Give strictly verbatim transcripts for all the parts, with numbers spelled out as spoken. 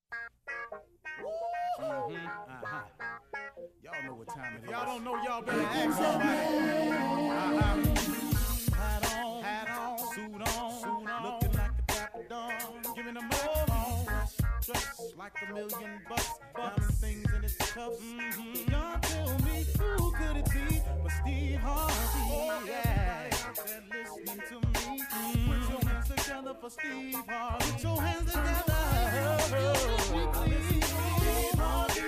Mm-hmm. Uh-huh. Y'all know what time it is. Y'all don't know, y'all better ask somebody. Uh-huh. Hat on, hat on, suit on, suit on, looking like a dapper dawn, giving them all dressed like a million bucks, diamond things in its cuffs. Mm-hmm. Y'all tell me who could it be but Steve Harvey? Oh, yeah. Everybody out there listening to me, mm-hmm. Put your hands together for Steve Harvey. Put your hands together. Oh, Steve Harvey.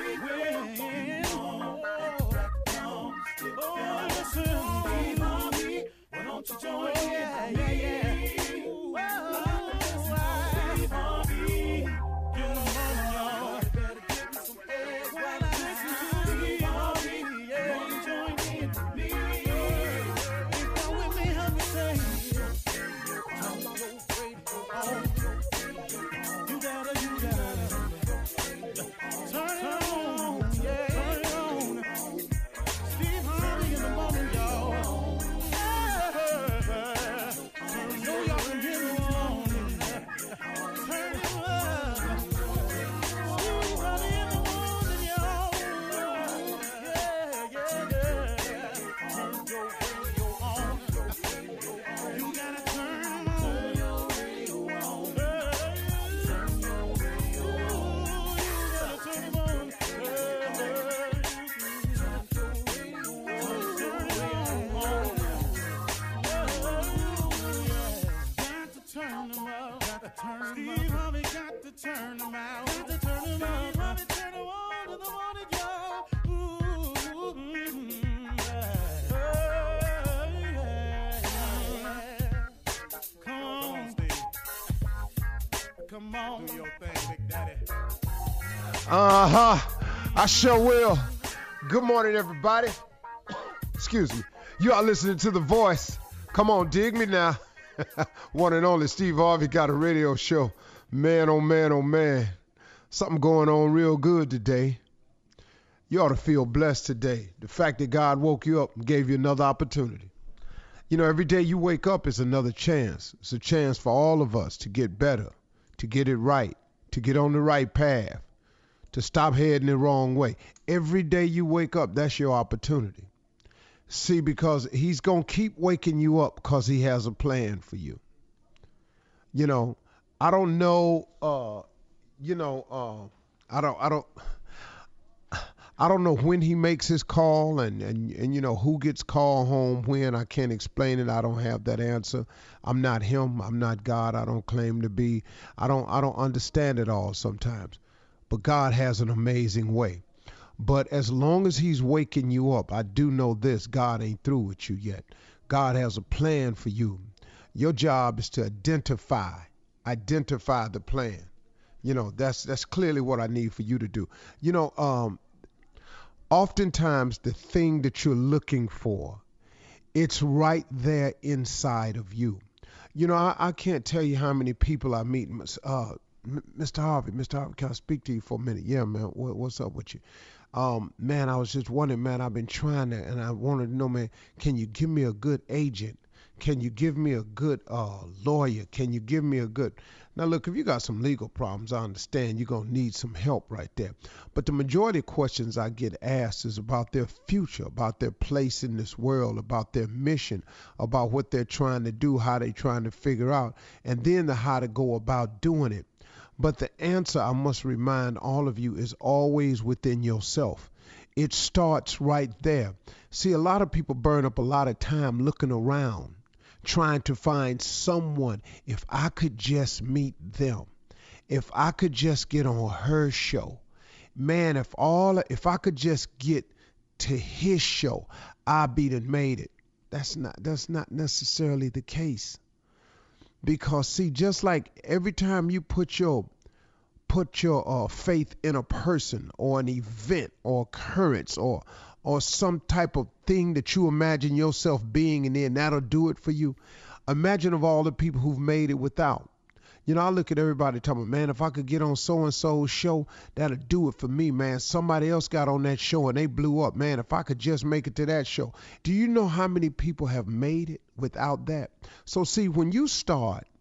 Oh, listen, Steve Harvey. Why don't you join me? Yeah, yeah, yeah. Ooh, oh, Steve Harvey. Get them on, y'all. Better give me some eggs while I listen to Steve Harvey. Yeah, why don't you join in with me? If you're with me, help me say, turn your radio on. You gotta, you gotta turn it on. Yeah, turn it on. Steve Harvey in the morning, y'all. Yeah. So y'all can hear me on. Turn it up. Steve Harvey in the morning, y'all. Yeah, yeah, yeah. Turn your radio on. You gotta turn it on. Turn your radio on. Turn your radio on. You gotta turn it on. Turn your radio on. Got to turn them up. Got to turn them up. Steve Harvey got to turn them out. Got to turn them up. Steve Harvey turn them on to the morning, y'all. Ooh, mm, yeah. Yeah. Come on, Steve. Come on. Do your thing, Big Daddy. Uh-huh. I sure will. Good morning, everybody. Excuse me. You are listening to The Voice. Come on, dig me now. One and only Steve Harvey got a radio show. Man, oh man, oh man. Something going on real good today. You ought to feel blessed today. The fact that God woke you up and gave you another opportunity. You know, every day you wake up is another chance. It's a chance for all of us to get better, to get it right, to get on the right path, to stop heading the wrong way. Every day you wake up, that's your opportunity. See, because he's going to keep waking you up because he has a plan for you. You know, I don't know, uh, you know, uh, I don't, I don't, I don't know when he makes his call and, and, and, you know, who gets called home when. I can't explain it. I don't have that answer. I'm not him. I'm not God. I don't claim to be. I don't, I don't understand it all sometimes. But God has an amazing way. But as long as he's waking you up, I do know this, God ain't through with you yet. God has a plan for you. Your job is to identify, identify the plan. You know, that's that's clearly what I need for you to do. You know, um, oftentimes the thing that you're looking for, it's right there inside of you. You know, I, I can't tell you how many people I meet. Uh, Mister Harvey, Mister Harvey, can I speak to you for a minute? Yeah, man, what, what's up with you? Um, man, I was just wondering, man, I've been trying to, and I wanted to know, man, can you give me a good agent? Can you give me a good uh, lawyer? Can you give me a good... Now, look, if you got some legal problems, I understand you're going to need some help right there. But the majority of questions I get asked is about their future, about their place in this world, about their mission, about what they're trying to do, how they're trying to figure out, and then the how to go about doing it. But the answer, I must remind all of you, is always within yourself. It starts right there. See, a lot of people burn up a lot of time looking around, trying to find someone. If I could just meet them, if I could just get on her show, man, if all, if I could just get to his show, I'd be done made it. That's not, that's not necessarily the case. Because see, just like every time you put your put your uh, faith in a person or an event or occurrence or or some type of thing that you imagine yourself being, and then that'll do it for you. Imagine of all the people who've made it without. You know, I look at everybody talking, man, if I could get on so-and-so's show, that'll do it for me, man. Somebody else got on that show and they blew up. Man, if I could just make it to that show. Do you know how many people have made it without that? So see, when you start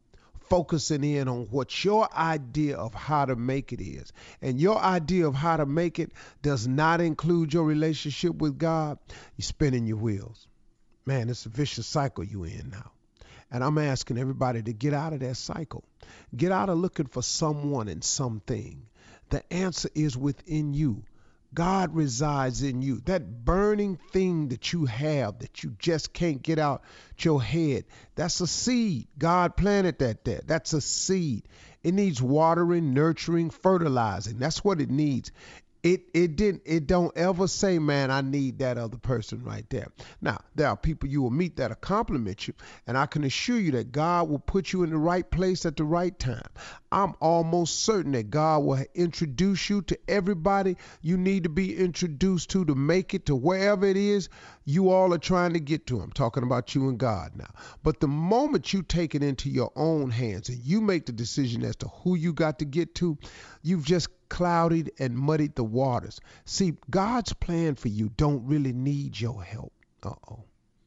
focusing in on what your idea of how to make it is. And your idea of how to make it does not include your relationship with God, you're spinning your wheels. Man, it's a vicious cycle you're in now. And I'm asking everybody to get out of that cycle. Get out of looking for someone and something. The answer is within you. God resides in you. That burning thing that you have that you just can't get out your head, that's a seed. God planted that there. That's a seed. It needs watering, nurturing, fertilizing. That's what it needs. It it didn't it don't ever say, man, I need that other person right there. Now, there are people you will meet that'll compliment you, and I can assure you that God will put you in the right place at the right time. I'm almost certain that God will introduce you to everybody you need to be introduced to to make it to wherever it is you all are trying to get to. I'm talking about you and God now. But the moment you take it into your own hands and you make the decision as to who you got to get to, you've just clouded and muddied the waters. See, God's plan for you don't really need your help. Uh-oh.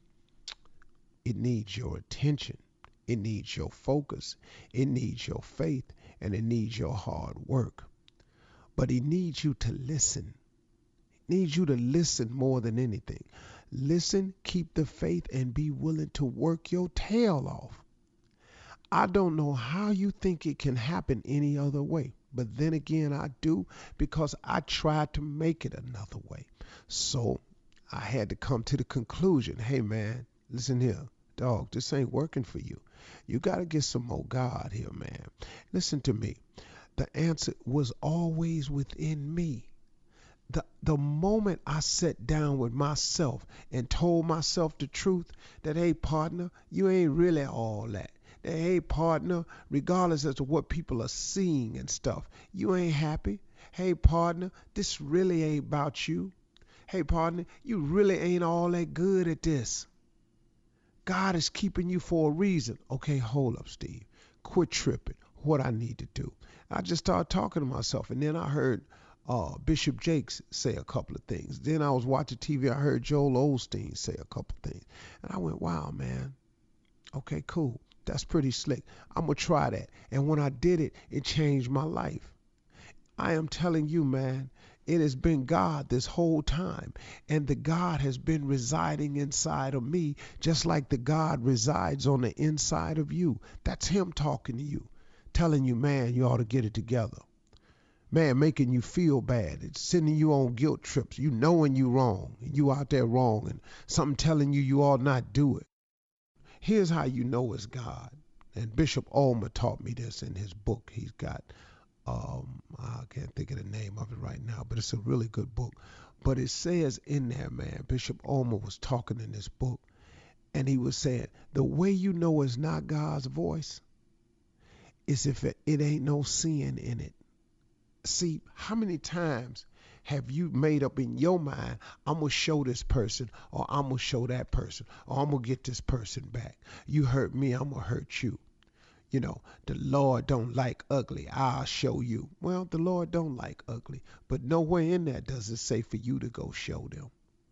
It needs your attention. It needs your focus. It needs your faith. And it needs your hard work. But he needs you to listen. He needs you to listen more than anything. Listen, keep the faith, and be willing to work your tail off. I don't know how you think it can happen any other way. But then again, I do, because I tried to make it another way. So I had to come to the conclusion, hey, man, listen here, dog, this ain't working for you. You got to get some more God here, man. Listen to me. The answer was always within me. The, the moment I sat down with myself and told myself the truth that, hey, partner, you ain't really all that. Hey, partner, regardless as to what people are seeing and stuff, you ain't happy. Hey, partner, this really ain't about you. Hey, partner, you really ain't all that good at this. God is keeping you for a reason. Okay, hold up, Steve. Quit tripping. What I need to do. I just started talking to myself, and then I heard uh, Bishop Jakes say a couple of things. Then I was watching T V. I heard Joel Osteen say a couple of things. And I went, wow, man. Okay, cool. That's pretty slick. I'm going to try that. And when I did it, it changed my life. I am telling you, man, it has been God this whole time. And the God has been residing inside of me, just like the God resides on the inside of you. That's him talking to you, telling you, man, you ought to get it together. Man, making you feel bad. It's sending you on guilt trips. You knowing you wrong. And you out there wrong. And something telling you you ought not do it. Here's how you know it's God. And Bishop Ulmer taught me this in his book. He's got, um, I can't think of the name of it right now, but it's a really good book. But it says in there, man, Bishop Ulmer was talking in this book, and he was saying, the way you know it's not God's voice is if it, it ain't no sin in it. See, how many times have you made up in your mind, I'm going to show this person, or I'm going to show that person, or I'm going to get this person back. You hurt me, I'm going to hurt you. You know, the Lord don't like ugly, I'll show you. Well, the Lord don't like ugly, but nowhere in there does it say for you to go show them.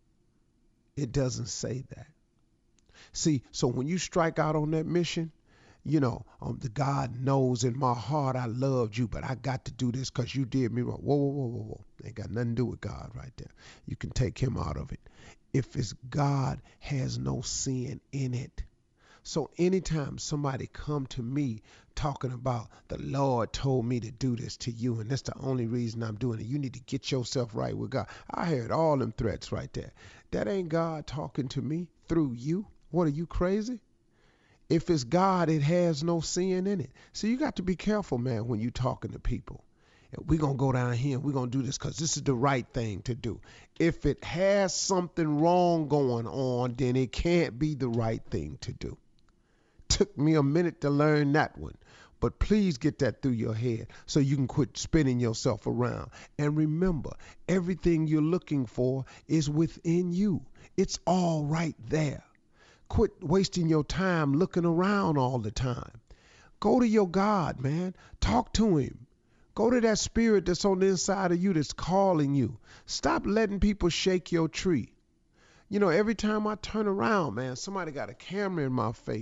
It doesn't say that. See, so when you strike out on that mission, you know, um, the God knows in my heart I loved you, but I got to do this because you did me wrong. Whoa, whoa, whoa, whoa, whoa. Ain't got nothing to do with God right there. You can take him out of it. If it's God, has no sin in it. So anytime somebody come to me talking about the Lord told me to do this to you, and that's the only reason I'm doing it, you need to get yourself right with God. I heard all them threats right there. That ain't God talking to me through you. What, are you crazy? If it's God, it has no sin in it. So you got to be careful, man, when you talking to people. We're going to go down here and we're going to do this because this is the right thing to do. If it has something wrong going on, then it can't be the right thing to do. Took me a minute to learn that one. But please get that through your head so you can quit spinning yourself around. And remember, everything you're looking for is within you. It's all right there. Quit wasting your time looking around all the time. Go to your God, man. Talk to him. Go to that spirit that's on the inside of you that's calling you. Stop letting people shake your tree. You know, every time I turn around, man, somebody got a camera in my face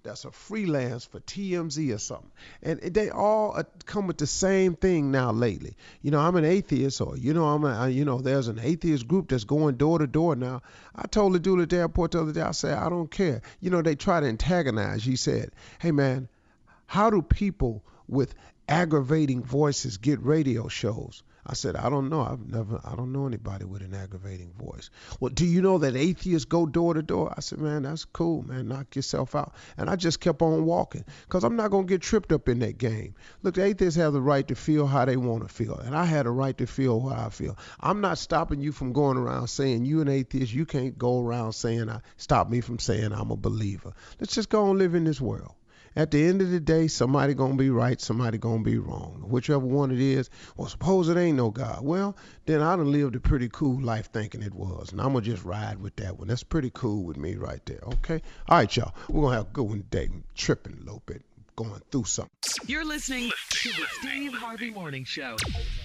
that's a freelance for T M Z or something. And they all uh, come with the same thing now lately. You know, I'm an atheist, or, you know, I'm a, you know, there's an atheist group that's going door to door now. I told the dude at the airport the other day, I said, I don't care. You know, they try to antagonize. He said, hey, man, how do people with aggravating voices get radio shows? I said, I don't know. I've never, I don't know anybody with an aggravating voice. Well, do you know that atheists go door to door? I said, man, that's cool, man. Knock yourself out. And I just kept on walking because I'm not going to get tripped up in that game. Look, the atheists have the right to feel how they want to feel. And I had a right to feel how I feel. I'm not stopping you from going around saying you an atheist. You can't go around saying, I stop me from saying I'm a believer. Let's just go and live in this world. At the end of the day, somebody going to be right, somebody going to be wrong. Whichever one it is, well, suppose it ain't no God. Well, then I done lived a pretty cool life thinking it was, and I'm going to just ride with that one. That's pretty cool with me right there, okay? All right, y'all. We're going to have a good one today. I'm tripping a little bit, going through something. You're listening to the Steve Harvey Morning Show.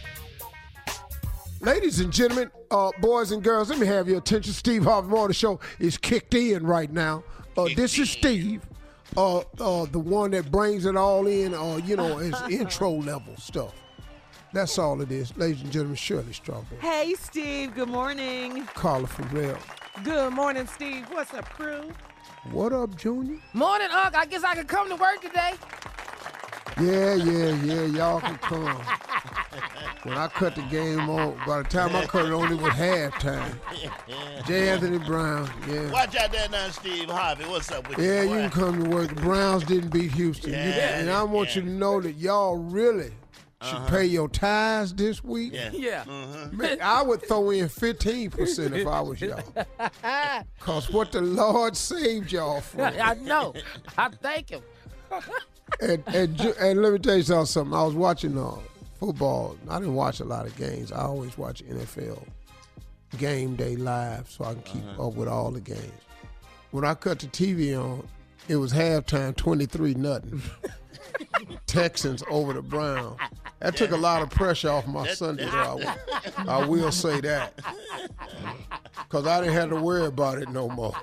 Ladies and gentlemen, uh, boys and girls, let me have your attention. Steve Harvey Morning Show is kicked in right now. Uh, this is Steve. Uh, uh, the one that brings it all in, uh, you know, is intro level stuff. That's all it is. Ladies and gentlemen, Shirley Strawberry. Hey, Steve. Good morning. Carla Farrell. Good morning, Steve. What's up, crew? What up, Junior? Morning, Unc. I guess I can come to work today. Yeah, yeah, yeah. Y'all can come. When I cut the game on, by the time I cut it on, it was halftime. J. Anthony Brown, yeah. Watch out there now, Steve Harvey. What's up with yeah, you? Yeah, you can come to work. The Browns didn't beat Houston. Yeah, You- and I want yeah. you to know that y'all really should Uh-huh. pay your tithes this week. Yeah. Yeah. Man, I would throw in fifteen percent if I was y'all. Because what the Lord saved y'all from. I know. I thank him. and, and, ju- and let me tell you something. I was watching uh, football. I didn't watch a lot of games. I always watch N F L game day live so I can keep Uh-huh. up with all the games. When I cut the T V on, it was halftime twenty-three nothing. Texans over the Browns. That took a lot of pressure off my Sunday, though. I, will- I will say that. Because I didn't have to worry about it no more.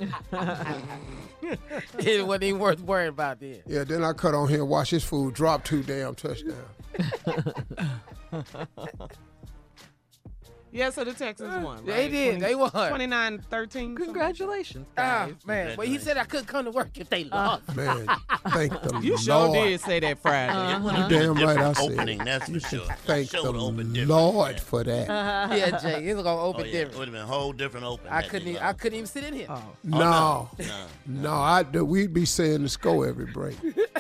It wasn't even worth worrying about then. Yeah, then I cut on here and watch his food drop two damn touchdowns. Yeah, so the Texans won. They right? did. They won. twenty-nine thirteen. Congratulations, Ah, guys. man. But he said I couldn't come to work if they lost. Man, thank the You Lord. sure did say that Friday. Uh-huh. Damn right I said Opening, it. that's You for should sure. thank Show the would open different. Lord for that. Yeah, Jay. It's going to Oh, open yeah. It different. would have been a whole different open. I had couldn't, they even, I lost. couldn't even sit in here. Oh. No, no. no, I, we'd be saying the score every break.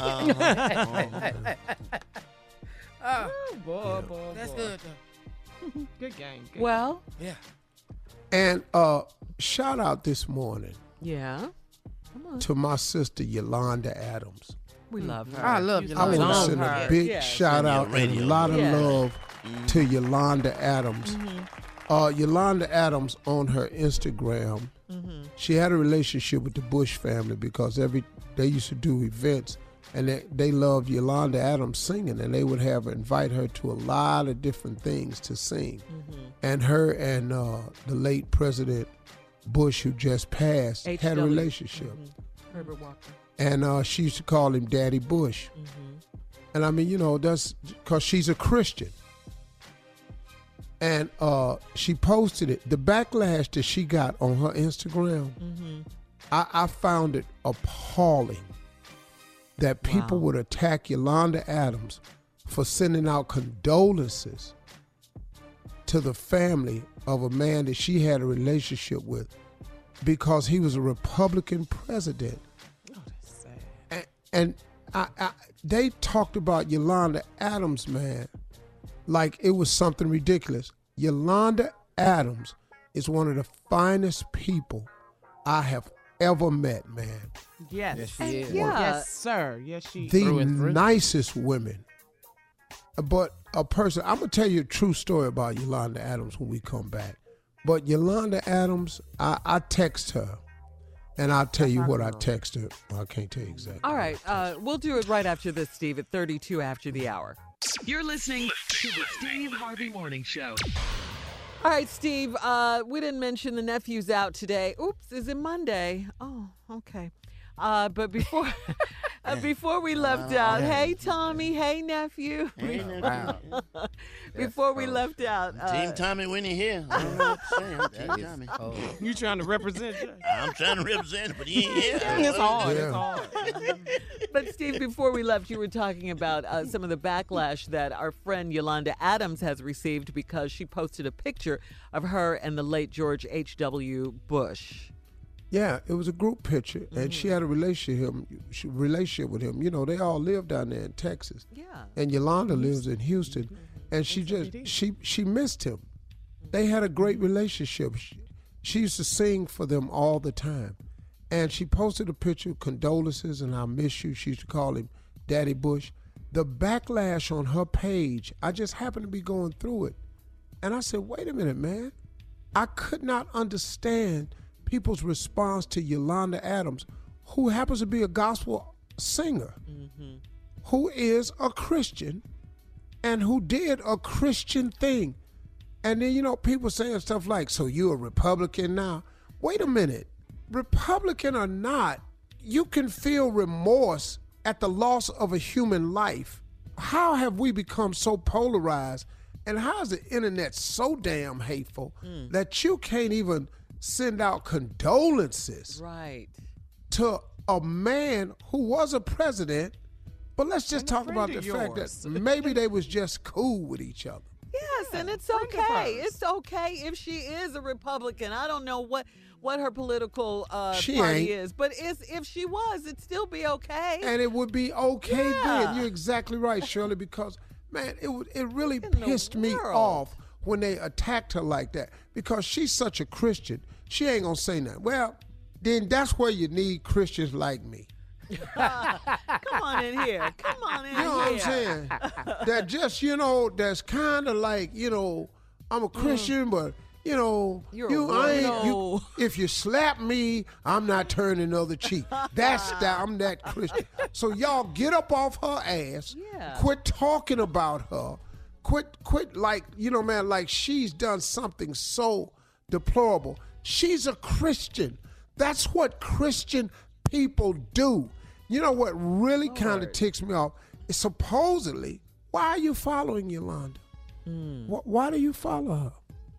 Ah, Oh, boy, boy, that's boy. good, though. Good game. Good Well, Yeah. And uh, shout out this morning yeah. Come on. to my sister Yolanda Adams. We love her. I love You I Yolanda. want to love send a her. big Yes. shout out and a radio. lot of Yeah. love to Yolanda Adams. Uh, Yolanda Adams on her Instagram, she had a relationship with the Bush family because every they used to do events and they, they loved Yolanda Adams singing, and they would have her invite her to a lot of different things to sing. And her and uh, the late President Bush, who just passed, H had a W. relationship. Herbert Walker. And uh, she used to call him Daddy Bush. And I mean, you know, that's because she's a Christian. And uh, she posted it. The backlash that she got on her Instagram, I, I found it appalling that people Wow. would attack Yolanda Adams for sending out condolences to the family of a man that she had a relationship with because he was a Republican president. Oh, that's sad. And, and I, I, they talked about Yolanda Adams, man, like it was something ridiculous. Yolanda Adams is one of the finest people I have ever met, man. Yes. Yes, she is. Yeah. Yes, sir. Yes, she The through and through. nicest women. But a person, I'm going to tell you a true story about Yolanda Adams when we come back. But Yolanda Adams, I, I text her, and I'll tell you what I text her. Well, I can't tell you exactly. All right. Uh, we'll do it right after this, Steve, at thirty-two after the hour. You're listening to the Steve Harvey Morning Show. All right, Steve, uh, we didn't mention the nephew's out today. Oops, is it Monday? Oh, okay. Uh, but before Uh, before we left Uh, out, yeah. hey Tommy, hey nephew. Hey, nephew. Wow. Before we left out, uh, Team Tommy when he here. I don't know what to say. I'm Team That is Tommy. cold. You trying to represent Jay? I'm trying to represent, but he ain't here. It's hard. Yeah. It's hard. but Steve, before we left, you were talking about uh, some of the backlash that our friend Yolanda Adams has received because she posted a picture of her and the late George H W. Bush. Yeah, it was a group picture, and she had a relationship him, she- relationship with him. You know, they all live down there in Texas, Yeah. and Yolanda lives in Houston, and she just she she missed him. They had a great relationship. She, she used to sing for them all the time, and she posted a picture, condolences, and I miss you. She used to call him Daddy Bush. The backlash on her page, I just happened to be going through it, and I said, wait a minute, man. I could not understand people's response to Yolanda Adams, who happens to be a gospel singer, Mm-hmm. who is a Christian, and who did a Christian thing. And then, you know, people saying stuff like, so you a Republican now? Wait a minute. Republican or not, you can feel remorse at the loss of a human life. How have we become so polarized? And how is the internet so damn hateful Mm. that you can't even send out condolences Right. to a man who was a president? But let's just And a talk friend about the of fact yours. that maybe they was just cool with each other. Yes, and it's friend of okay. hers. It's okay if she is a Republican. I don't know what what her political uh, She party ain't. is, but it's, if she was, it'd still be okay. And it would be okay Yeah. then. You're exactly right, Shirley, because man, it would it really In the pissed me world. off when they attacked her like that. Because she's such a Christian. She ain't gonna say nothing. Well, then that's where you need Christians like me. Come on in here. Come on in You know what I'm here. saying? That just, you know, that's kind of like, you know, I'm a Christian, but you know, Mm. You're a you, I ain't, you, weirdo. if you slap me, I'm not turning the other cheek. That's that. I'm that Christian. So y'all get up off her ass. Yeah. Quit talking about her. Quit, quit like, you know, man, like she's done something so deplorable. She's a Christian. That's what Christian people do. You know what really kind of ticks me off is supposedly, why are you following Yolanda? Wh- Why do you follow her?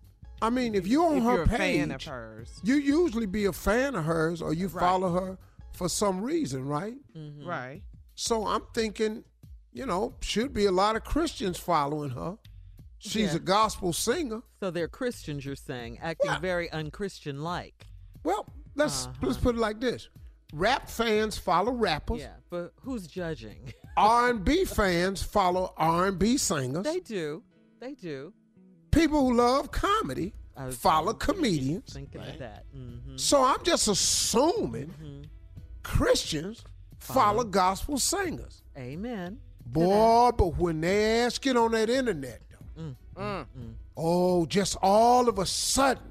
I mean, if you're on If her you're a page, fan of hers. you usually be a fan of hers or you follow her for some reason, right? Right. So I'm thinking, you know, should be a lot of Christians following her. She's Yeah. a gospel singer. So they're Christians, you're saying, acting Yeah. very unchristian-like. Well, let's Uh-huh. let's put it like this: rap fans follow rappers. Yeah, but who's judging? R and B fans follow R and B singers. They do. They do. People who love comedy I was follow comedians. Thinking of that. Mm-hmm. So I'm just assuming Christians follow gospel singers. Amen. Boy, but when they ask it on that internet, though, Mm. oh, just all of a sudden,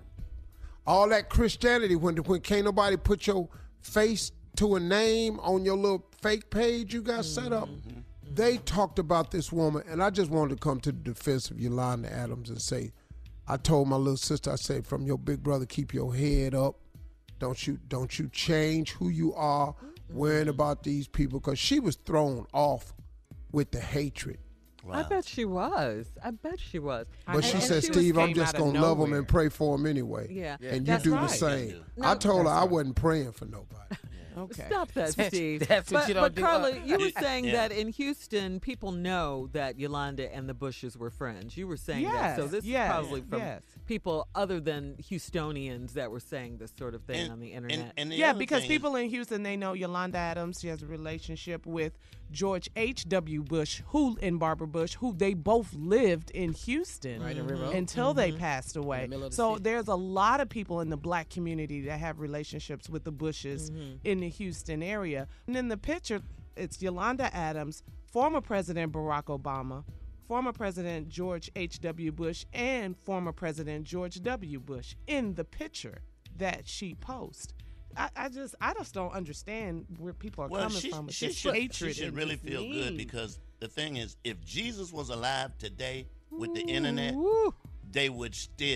all that Christianity, when when can't nobody put your face to a name on your little fake page you got set up, they talked about this woman, and I just wanted to come to the defense of Yolanda Adams and say, I told my little sister, I said, from your big brother, keep your head up. Don't you don't you change who you are worrying about these people, because she was thrown off with the hatred. I bet she was. I bet she was. But And- she and said, she was- Steve, I'm came just out of going to love them nowhere. and pray for them anyway. Yeah. And you That's do right. the same. No, I told her that's I right. wasn't praying for nobody. Okay. Stop that, Steve. That's what but, you don't but do. Carla, you were Yeah. saying Yeah. that in Houston, people know that Yolanda and the Bushes were friends. You were saying that. So Yes, this yes, is probably from yes. people other than Houstonians that were saying this sort of thing And- on the and- internet. and the Yeah, other because thing is- people in Houston, they know Yolanda Adams. She has a relationship with George H W. Bush, who and Barbara Bush, who they both lived in Houston Right in River Oaks. until they passed away. the middle of the So city. there's a lot of people in the black community that have relationships with the Bushes in the Houston area. And in the picture, it's Yolanda Adams, former President Barack Obama, former President George H W. Bush, and former President George W. Bush in the picture that she posts. I, I just I just don't understand where people are Well, coming she, from with she this should, hatred. she should and really this feel good need. because the thing is, if Jesus was alive today with the internet, Woo. they would still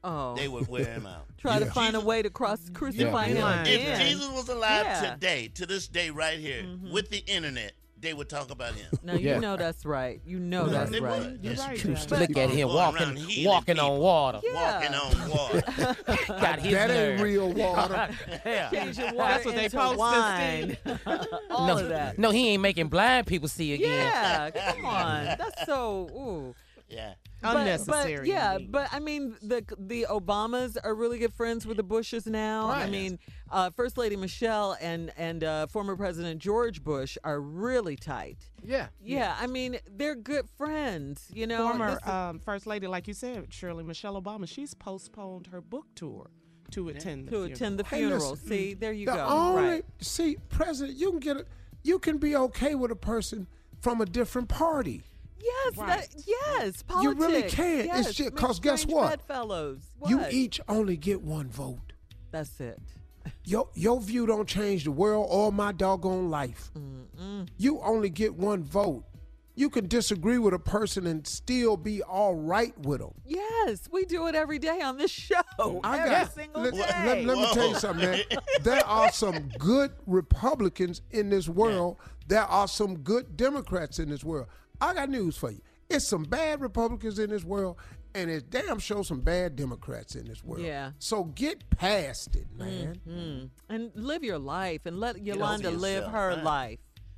Oh. they would wear him out. Try to Yeah. find a way to cross crucify Yeah. him Yeah. If again. Jesus was alive Yeah. today, to this day, right here, Mm-hmm. with the internet, they would talk about him. No, you Yeah. know that's right. You know that's They right. would. You're Yes, right, true. Jack. Look at him Going walking, around healing walking on people. water. Yeah. Walking on water. Got his That ain't nerve. real water. Yeah. Change your water That's what they into posted, wine. All no, of that. no, he ain't making blind people see again. Yeah, come on. That's so. Ooh. Yeah. But- Unnecessary. But, yeah, indeed. but I mean, the the Obamas are really good friends with the Bushes now. I Right. mean, uh, First Lady Michelle and and uh, former President George Bush are really tight. Yeah. Yeah, I mean, they're good friends. You know, Former This is- um, First Lady, like you said, Shirley Michelle Obama, she's postponed her book tour to attend the to funeral. attend the Hey, funeral. listen, See, there you The go. only Right. see, President, you can get a, you can be okay with a person from a different party. Yes, Right. that, yes. Politics. You really can. Yes, It's just- make 'cause guess strange what? bedfellows. You What? each only get one vote. That's it. Your your view don't change the world or my doggone life. You only get one vote. You can disagree with a person and still be all right with them. Yes, we do it every day on this show. I every got- single let, day. let- let me tell you something, man. There are some good Republicans in this world. There are some good Democrats in this world. I got news for you. It's some bad Republicans in this world, and it's damn sure some bad Democrats in this world. Yeah. So get past it, man. Mm. And live your life and let Yolanda over live yourself, her right. life.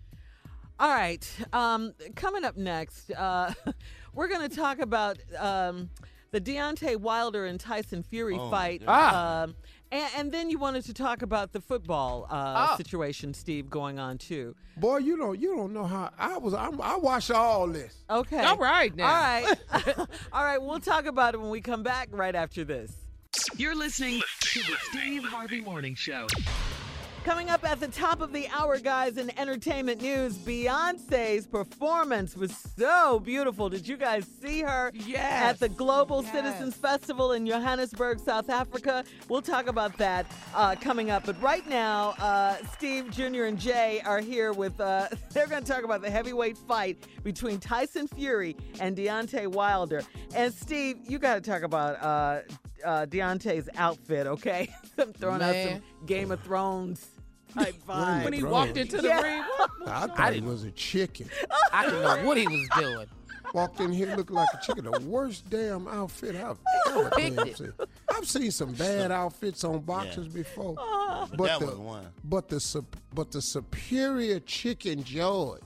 All right. Um, coming up next, uh, we're going to talk about um, the Deontay Wilder and Tyson Fury Oh, my fight. goodness. Ah. Um, and, and then you wanted to talk about the football uh, Ah. situation, Steve, going on too. Boy, you don't you don't know how I was. I'm, I watched all this. Okay. All right now. All right. All right. We'll talk about it when we come back right after this. You're listening to the Steve Harvey Morning Show. Coming up at the top of the hour, guys, in entertainment news, Beyonce's performance was so beautiful. Did you guys see her Yes. at the Global Yes. Citizens Festival in Johannesburg, South Africa? We'll talk about that uh, coming up. But right now, uh, Steve Junior and Jay are here with, uh, they're going to talk about the heavyweight fight between Tyson Fury and Deontay Wilder. And Steve, you got to talk about uh, uh, Deontay's outfit, okay? I'm throwing out Man. some Game of Thrones type vibe. When he Bro. walked into the Yeah. ring, I thought he was a chicken. I didn't know what he was doing. Walked in here looking like a chicken. The worst damn outfit I've ever Picked damn it. seen. I've seen some bad outfits on boxers before, But, but that the was one. but the sup- but the superior chicken George.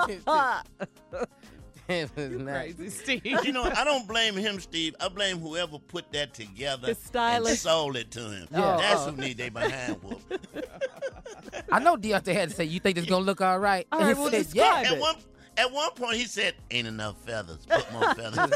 It was nice. crazy Steve. You know, I don't blame him, Steve. I blame whoever put that together The and stylist. sold it to him. Yeah. That's Oh. who need their behind whooped. I know Deontay had to say, "You think this gonna look all right?" All And right, he well, said, describe "Yeah." it. At one at one point, he said, "Ain't enough feathers. Put more feathers."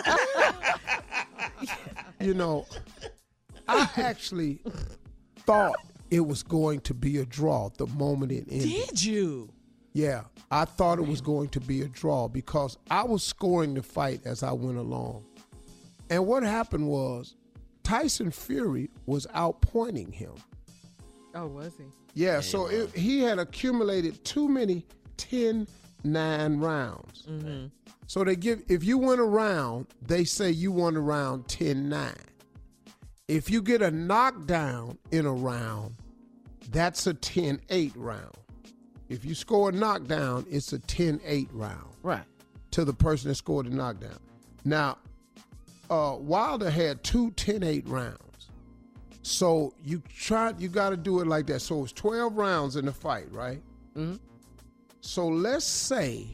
You know, I actually thought it was going to be a draw the moment it ended. Did you? Yeah, I thought it was going to be a draw because I was scoring the fight as I went along. And what happened was Tyson Fury was outpointing him. Oh, was he? Yeah, so it, he had accumulated too many ten nine rounds. So they give, if you win a round, they say you won a round ten nine. If you get a knockdown in a round, that's a ten eight round. If you score a knockdown, it's a ten eight round Right. to the person that scored the knockdown. Now, uh, Wilder had two ten eight rounds. So you try, you got to do it like that. So it's twelve rounds in the fight, right? Mhm. So let's say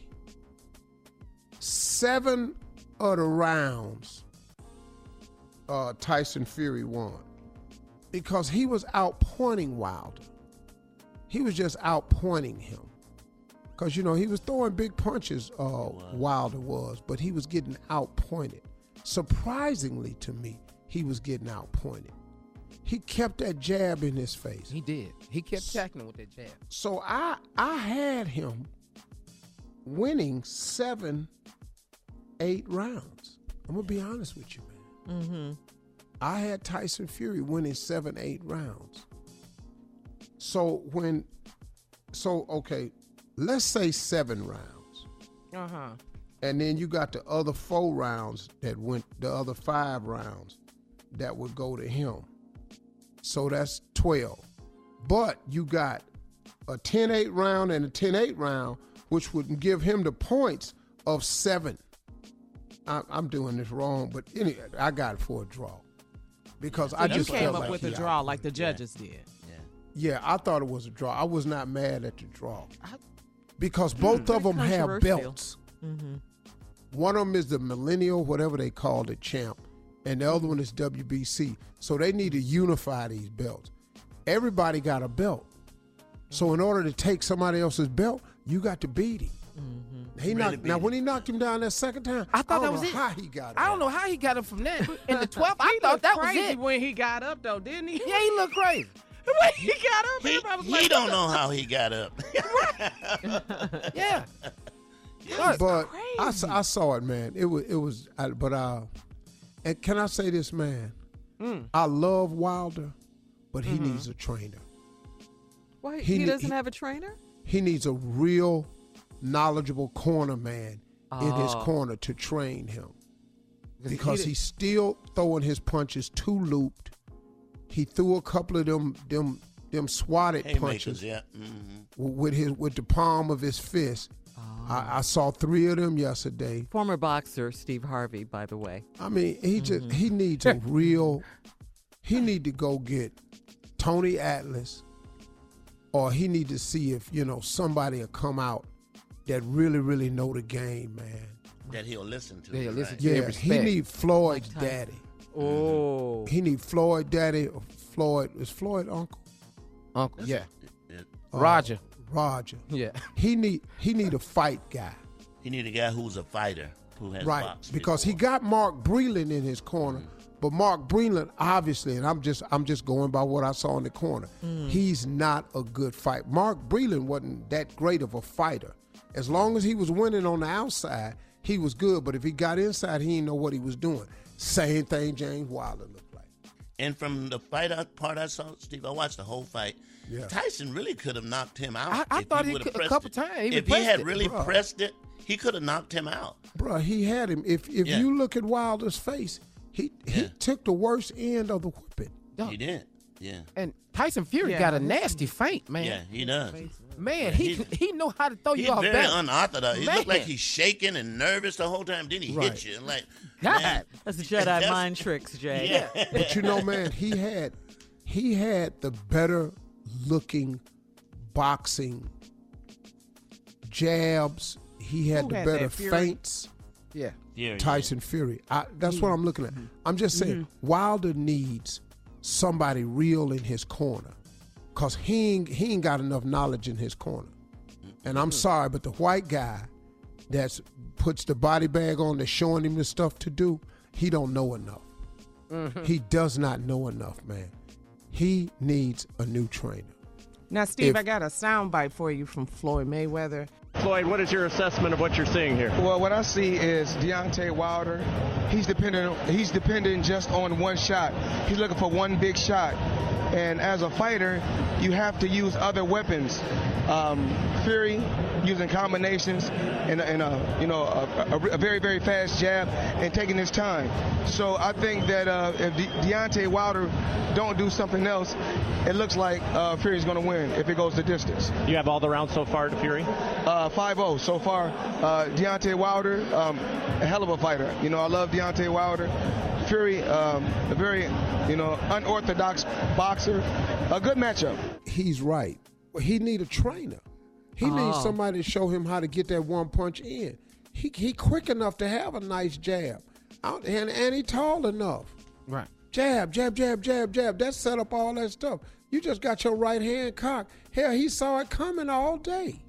seven of the rounds uh, Tyson Fury won because he was outpointing Wilder. He was just outpointing him. Because, you know, he was throwing big punches, uh, Wilder was, but he was getting outpointed. Surprisingly to me, he was getting outpointed. He kept that jab in his face. He did. He kept tackling with that jab. So I I had him winning seven, eight rounds. I'm gonna be honest with you, man. Mm-hmm. I had Tyson Fury winning seven, eight rounds. So when, so okay, let's say seven rounds, Uh huh. and then you got the other four rounds that went, the other five rounds that would go to him. So that's twelve. But you got a ten eight round and a ten eight round, which would give him the points of seven. I, I'm doing this wrong, but anyway, I got it for a draw. Because I you just came felt up like with he a draw out- like the judges did. Yeah, I thought it was a draw. I was not mad at the draw. Because both of them have controversial. belts. One of them is the millennial, whatever they call it, champ, and the other one is W B C. So they need to unify these belts. Everybody got a belt. So in order to take somebody else's belt, you got to beat him. He Really knocked, beat now, him. when he knocked him down that second time, I thought don't that was know it. how he got it. I don't know how he got him from that. In the twelfth, I He thought looked that was crazy it. when he got up, though, didn't he? Yeah, he looked crazy. when he got up, He, everybody was he like, don't know how he got up. Yeah. But I, s- I saw it, man. It was, it was, I, but uh, and can I say this, man? I love Wilder, but he needs a trainer. Why He he, ne- doesn't he- have a trainer? He needs a real knowledgeable corner man in his Oh. corner to train him. he Because did- he's still throwing his punches too looped. He threw a couple of them them them swatted Haymakers, punches yeah. hmm w- with his with the palm of his fist. I, I saw three of them yesterday. Former boxer Steve Harvey, by the way. I mean, he just he needs a real. He need to go get Tony Atlas, or he need to see if you know somebody will come out that really really know the game, man. That he'll listen to. Yeah, right. listen to Yeah, him. he Respect. need Floyd's Like Tyson. daddy. Oh. He need Floyd daddy. Or Floyd is Floyd uncle. Uncle. Yeah. Yeah. Uh, Roger. Roger. Yeah. He need he need a fight guy. He need a guy who's a fighter, who has Right, boxed because he before. got Mark Breland in his corner, but Mark Breland obviously, and I'm just I'm just going by what I saw in the corner. He's not a good fight. Mark Breland wasn't that great of a fighter. As long as he was winning on the outside, he was good. But if he got inside, he didn't know what he was doing. Same thing James Wilder looked like. And from the fight out part I saw, Steve, I watched the whole fight. Yeah. Tyson really could have knocked him out. I- I if thought he he would've could- a pressed couple it. times. He even If he pressed had it. really Bruh. pressed it, he could have knocked him out. Bruh, he had him. If if Yeah. you look at Wilder's face, he he Yeah. took the worst end of the whipping. Dog. He did. Yeah. And Tyson Fury Yeah. got a nasty feint, man. Yeah, he does. Man, he He- he know how to throw He's you off very balance. unorthodox. He looked like Man. he's shaking and nervous the whole time. Then he Right. hit you and like, God. man, That's the Jedi That's- mind tricks, Jay. yeah. But you know, man, he had he had the better looking boxing jabs. He had Who the had better that, Fury? feints. Yeah. Yeah, yeah. Tyson Fury. I, that's what I'm looking at. I'm just saying, Wilder needs somebody real in his corner, cause he ain't, he ain't got enough knowledge in his corner. And I'm sorry, but the white guy that's puts the body bag on, that's showing him the stuff to do, he don't know enough. He does not know enough, man. He needs a new trainer. Now, Steve, If- I got a soundbite for you from Floyd Mayweather. Floyd, what is your assessment of what you're seeing here? Well, what I see is Deontay Wilder. He's dependent. He's dependent just on one shot. He's looking for one big shot. And as a fighter, you have to use other weapons. Um, Fury using combinations and, and a, you know a, a, a very very fast jab and taking his time. So I think that uh, if De- Deontay Wilder don't do something else, it looks like uh, Fury's going to win if it goes the distance. You have all the rounds so far to Fury? Uh, five oh so far. Uh, Deontay Wilder, um, a hell of a fighter. You know, I love Deontay Wilder. Fury, um, a very, you know, unorthodox boxer. A good matchup. He's right. He need a trainer. He needs Oh. somebody to show him how to get that one punch in. He he quick enough to have a nice jab, Out- and and he tall enough. Right. Jab, jab, jab, jab, jab. That set up all that stuff. You just got your right hand cocked. Hell, he saw it coming all day.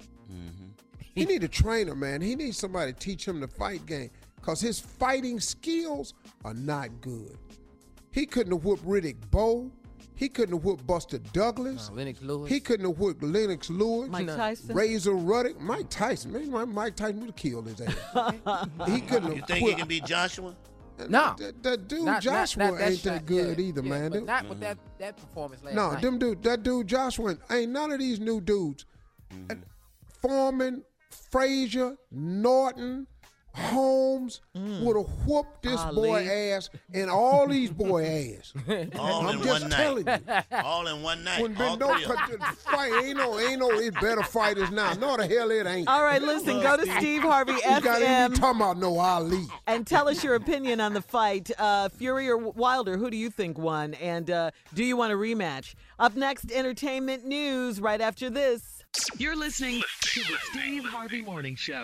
He need a trainer, man. He needs somebody to teach him the fight game, because his fighting skills are not good. He couldn't have whooped Riddick Bowe. He couldn't have whooped Buster Douglas. Uh, Lennox Lewis. He couldn't have whooped Lennox Lewis. Mike Tyson. Razor Ruddock. Mike Tyson. Man, Mike- Mike Tyson would have killed his ass. He couldn't have You think he whipped- can beat Joshua? No. That, that dude Not- not- Joshua not ain't shot, that good yeah, either, yeah, man. but Them- not with that, that performance last no, night. them dude, that dude Joshua ain't none of these new dudes. And Foreman, Frazier, Norton, Holmes Mm. would have whooped this Ali. boy ass and all these boy ass. All I'm in just one telling night. you. All in one night. Wouldn't All been no three of them. cut- fight. Ain't no, ain't no. It better fighters now. No, the hell it ain't. All right, listen, go to Steve Harvey You got F M any talking about no Ali? and tell us your opinion on the fight. Uh, Fury or Wilder, who do you think won? And uh, do you want a rematch? Up next, entertainment news right after this. You're listening to the Steve Harvey Morning Show.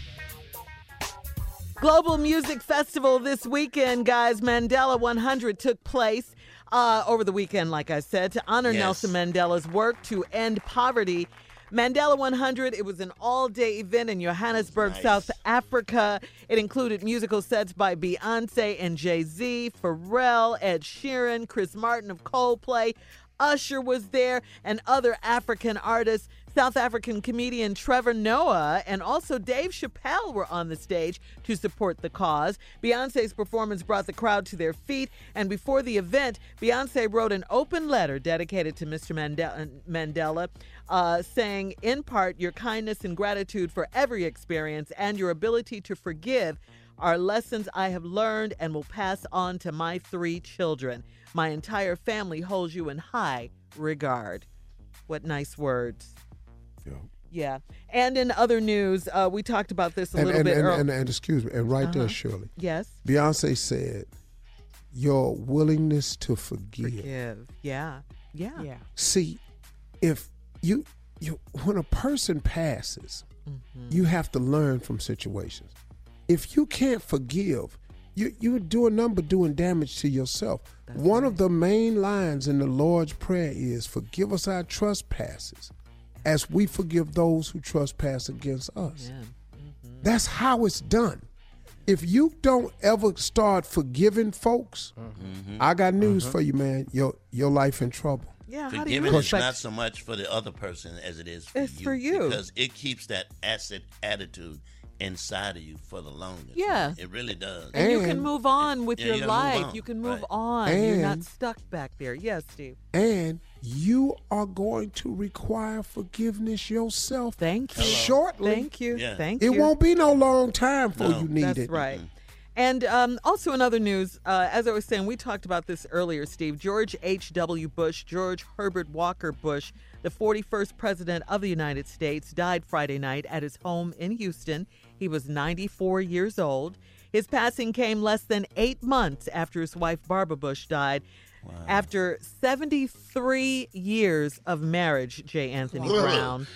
Global Music Festival this weekend, guys. Mandela one hundred took place uh, over the weekend, like I said, to honor Yes. Nelson Mandela's work to end poverty. Mandela one hundred, it was an all-day event in Johannesburg, Nice. South Africa. It included musical sets by Beyonce and Jay-Z, Pharrell, Ed Sheeran, Chris Martin of Coldplay. Usher was there and other African artists. South African comedian Trevor Noah and also Dave Chappelle were on the stage to support the cause. Beyonce's performance brought the crowd to their feet, and before the event, Beyonce wrote an open letter dedicated to Mister Mandela, Mandela uh, saying, in part, your kindness and gratitude for every experience and your ability to forgive are lessons I have learned and will pass on to my three children. My entire family holds you in high regard. What nice words. Yeah. Yeah. And in other news, uh, we talked about this a And, little and, bit and, earlier. and, and excuse me, and right Uh-huh. there, Shirley, Yes. Beyonce said, your willingness to forgive. Forgive. Yeah. Yeah. Yeah. See, if you, you when a person passes, Mm-hmm. you have to learn from situations. If you can't forgive, you, you're doing nothing but doing damage to yourself. That's One right. of the main lines in the Lord's Prayer is, forgive us our trespasses as we forgive those who trespass against us. Yeah. That's how it's done. If you don't ever start forgiving folks, I got news for you, man. Your your life in trouble. Yeah. How do you Forgiving is expect? not so much for the other person as it is for It's you. for you. Because it keeps that acid attitude inside of you for the longest. Yeah. It really does. And you can And- move on with Yeah, your you gotta move life. on. You can move Right. on. You're not And- stuck back there. Yes, Steve. And you are going to require forgiveness yourself Thank you. shortly. Thank you. Yeah. Thank It you. won't be no long time before No. you need That's it. right. And um, also in other news, uh, as I was saying, we talked about this earlier, Steve. George H W. Bush, George Herbert Walker Bush, the forty-first president of the United States, died Friday night at his home in Houston. He was ninety-four years old. His passing came less than eight months after his wife Barbara Bush died. After seventy-three years of marriage, J. Anthony Brown.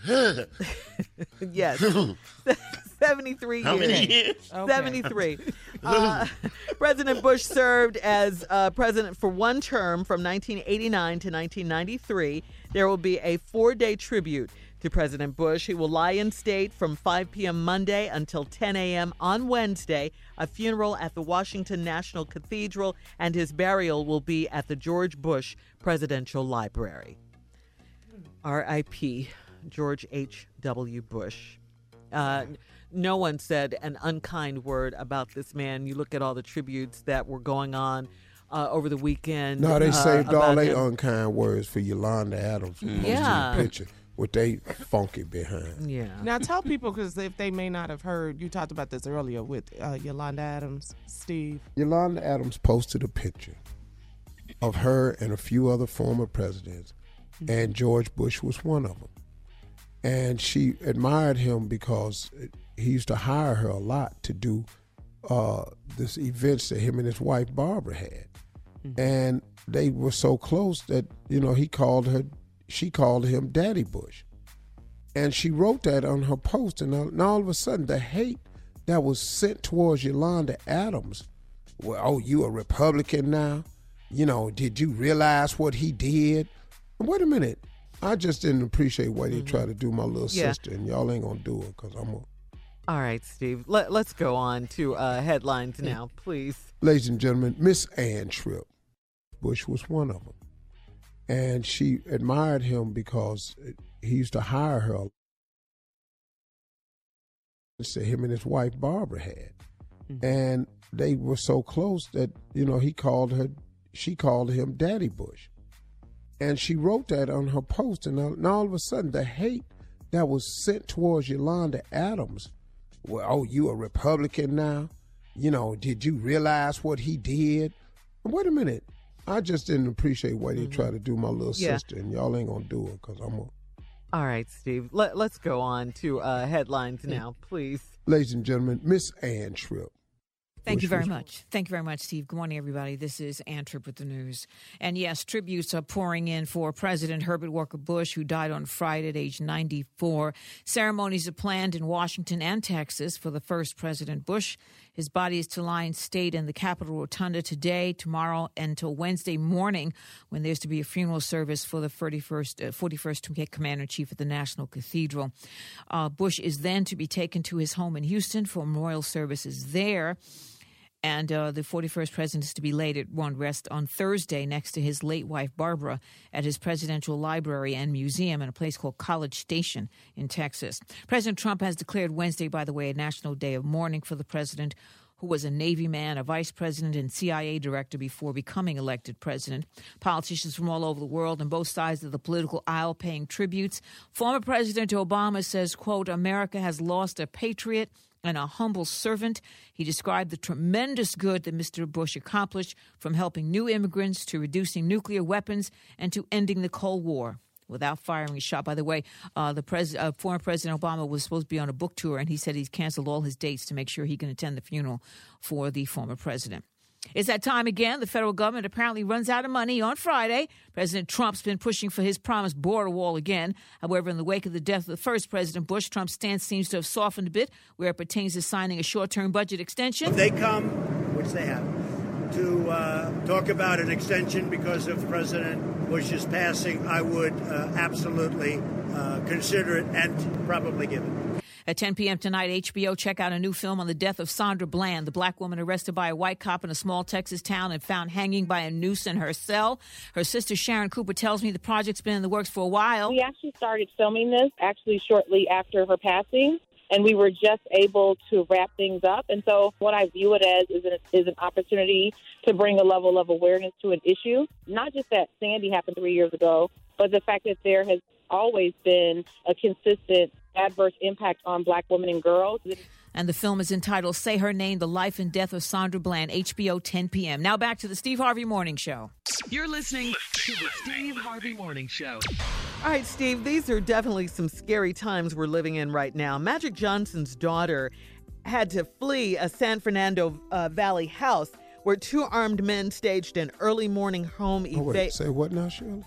Yes. seventy-three How years. many years? seventy-three. Uh, President Bush served as uh, president for one term from nineteen eighty-nine to nineteen ninety-three. There will be a four-day tribute to President Bush. He will lie in state from five p.m. Monday until ten a.m. on Wednesday, a funeral at the Washington National Cathedral, and his burial will be at the George Bush Presidential Library. R I P George H W. Bush. Uh, no one said an unkind word about this man. You look at all the tributes that were going on uh, over the weekend. No, they uh, saved all about their him. unkind words for Yolanda Adams, who posted Yeah. the picture with they funky behind. Yeah. Now tell people, because if they may not have heard, you talked about this earlier with uh, Yolanda Adams, Steve. Yolanda Adams posted a picture of her and a few other former presidents, and George Bush was one of them. And she admired him because he used to hire her a lot to do uh, this events that him and his wife Barbara had. And they were so close that, you know, he called her, she called him Daddy Bush. And she wrote that on her post, and all, and all of a sudden the hate that was sent towards Yolanda Adams, well, oh, you a Republican now? You know, did you realize what he did? Wait a minute. I just didn't appreciate why they tried to do my little Yeah. sister, and y'all ain't gonna do it because I'm gonna. All right, Steve. Let, let's go on to uh, headlines now, please. Ladies and gentlemen, Miss Ann Tripp, Bush was one of them. And she admired him because he used to hire her. That him and his wife Barbara had. And they were so close that, you know, he called her, she called him Daddy Bush. And she wrote that on her post, and all, and all of a sudden the hate that was sent towards Yolanda Adams, well, oh, you a Republican now? You know, did you realize what he did? Wait a minute. I just didn't appreciate what he mm-hmm. tried to do my little yeah. sister, and y'all ain't going to do it because I'm going to. All right, Steve. Let, let's go on to uh, headlines now, please. Ladies and gentlemen, Miss Ann Tripp. Thank you very much. Thank you very much, Steve. Good morning, everybody. This is Ann Tripp with the news. And yes, tributes are pouring in for President Herbert Walker Bush, who died on Friday at age ninety-four. Ceremonies are planned in Washington and Texas for the first President Bush. His body is to lie in state in the Capitol Rotunda today, tomorrow, until Wednesday morning, when there's to be a funeral service for the forty-first, uh, forty-first Commander-in-Chief at the National Cathedral. Uh, Bush is then to be taken to his home in Houston for memorial services there. And uh, the forty-first president is to be laid at one rest on Thursday next to his late wife, Barbara, at his presidential library and museum in a place called College Station in Texas. President Trump has declared Wednesday, by the way, a national day of mourning for the president, who was a Navy man, a vice president, and C I A director before becoming elected president. Politicians from all over the world and both sides of the political aisle paying tributes. Former President Obama says, quote, America has lost a patriot and a humble servant. He described the tremendous good that Mister Bush accomplished, from helping new immigrants to reducing nuclear weapons and to ending the Cold War without firing a shot. By the way, uh, the pres- uh, former President Obama was supposed to be on a book tour, and he said he's canceled all his dates to make sure he can attend the funeral for the former president. It's that time again. The federal government apparently runs out of money on Friday. President Trump's been pushing for his promised border wall again. However, in the wake of the death of the first President Bush, Trump's stance seems to have softened a bit where it pertains to signing a short-term budget extension. If they come, which they have, to uh, talk about an extension because of President Bush's passing, I would uh, absolutely uh, consider it and probably give it. At ten p.m. tonight, H B O check out a new film on the death of Sandra Bland, the black woman arrested by a white cop in a small Texas town and found hanging by a noose in her cell. Her sister, Sharon Cooper, tells me the project's been in the works for a while. We actually started filming this actually shortly after her passing, and we were just able to wrap things up. And so what I view it as is an, is an opportunity to bring a level of awareness to an issue, not just that Sandy happened three years ago, but the fact that there has always been a consistent adverse impact on black women and girls. And the film is entitled Say Her Name, The Life and Death of Sandra Bland, H B O, ten p.m. Now back to the Steve Harvey Morning Show. You're listening to the Steve Harvey Morning Show. All right, Steve, these are definitely some scary times we're living in right now. Magic Johnson's daughter had to flee a San Fernando uh, Valley house where two armed men staged an early morning home oh, wait, evade. Say what now, Shirley?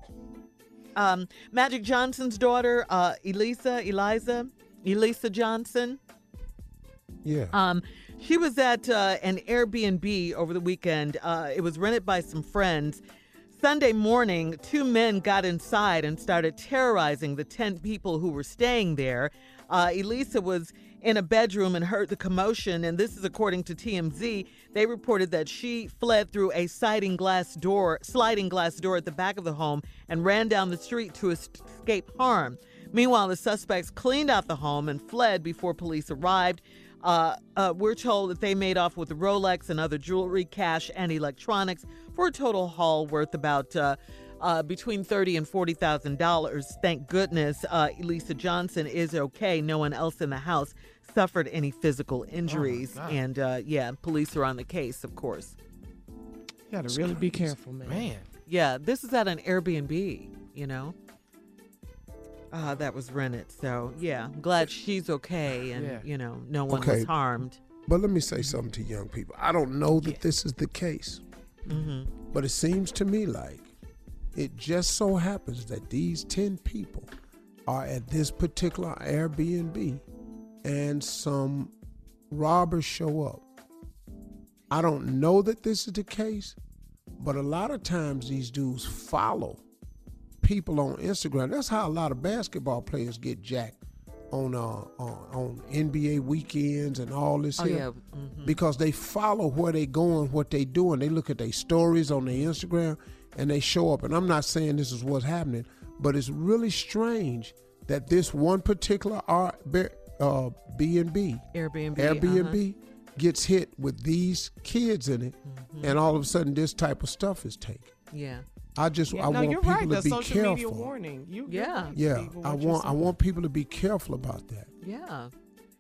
Um, Magic Johnson's daughter, uh, Elisa, Eliza, Elisa Johnson. Yeah. Um, she was at uh, an Airbnb over the weekend. Uh, it was rented by some friends. Sunday morning, two men got inside and started terrorizing the ten people who were staying there. Uh, Elisa was in a bedroom and heard the commotion, and this is according to T M Z. They reported that she fled through a sliding glass door, sliding glass door at the back of the home and ran down the street to escape harm. Meanwhile, the suspects cleaned out the home and fled before police arrived. Uh, uh, we're told that they made off with the Rolex and other jewelry, cash, and electronics for a total haul worth about uh, uh, between thirty thousand dollars and forty thousand dollars. Thank goodness uh, Elisa Johnson is okay. No one else in the house suffered any physical injuries. Oh, and, uh, yeah, police are on the case, of course. You got to really be careful, man. Man. Yeah, this is at an Airbnb, you know. Uh, that was rented. So, yeah, I'm glad she's okay and, Yeah. you know, no one Okay. was harmed. But let me say something to young people. I don't know that this is the case, Mm-hmm. but it seems to me like it just so happens that these ten people are at this particular Airbnb and some robbers show up. I don't know that this is the case, but a lot of times these dudes follow people on Instagram. That's how a lot of basketball players get jacked on uh, on, on N B A weekends and all this Oh, here. yeah. Mhm. Because they follow where they going, what they doing. They look at their stories on their Instagram and they show up. And I'm not saying this is what's happening, but it's really strange that this one particular R, uh, B and B, Airbnb. Airbnb uh-huh. gets hit with these kids in it, Mm-hmm. and all of a sudden this type of stuff is taken. Yeah. I just Yeah, I no, want you're people right. to The be social careful. media warning. You, you're Yeah. right, Yeah, Steve, with I what you're want I saying. want people to be careful about that. Yeah.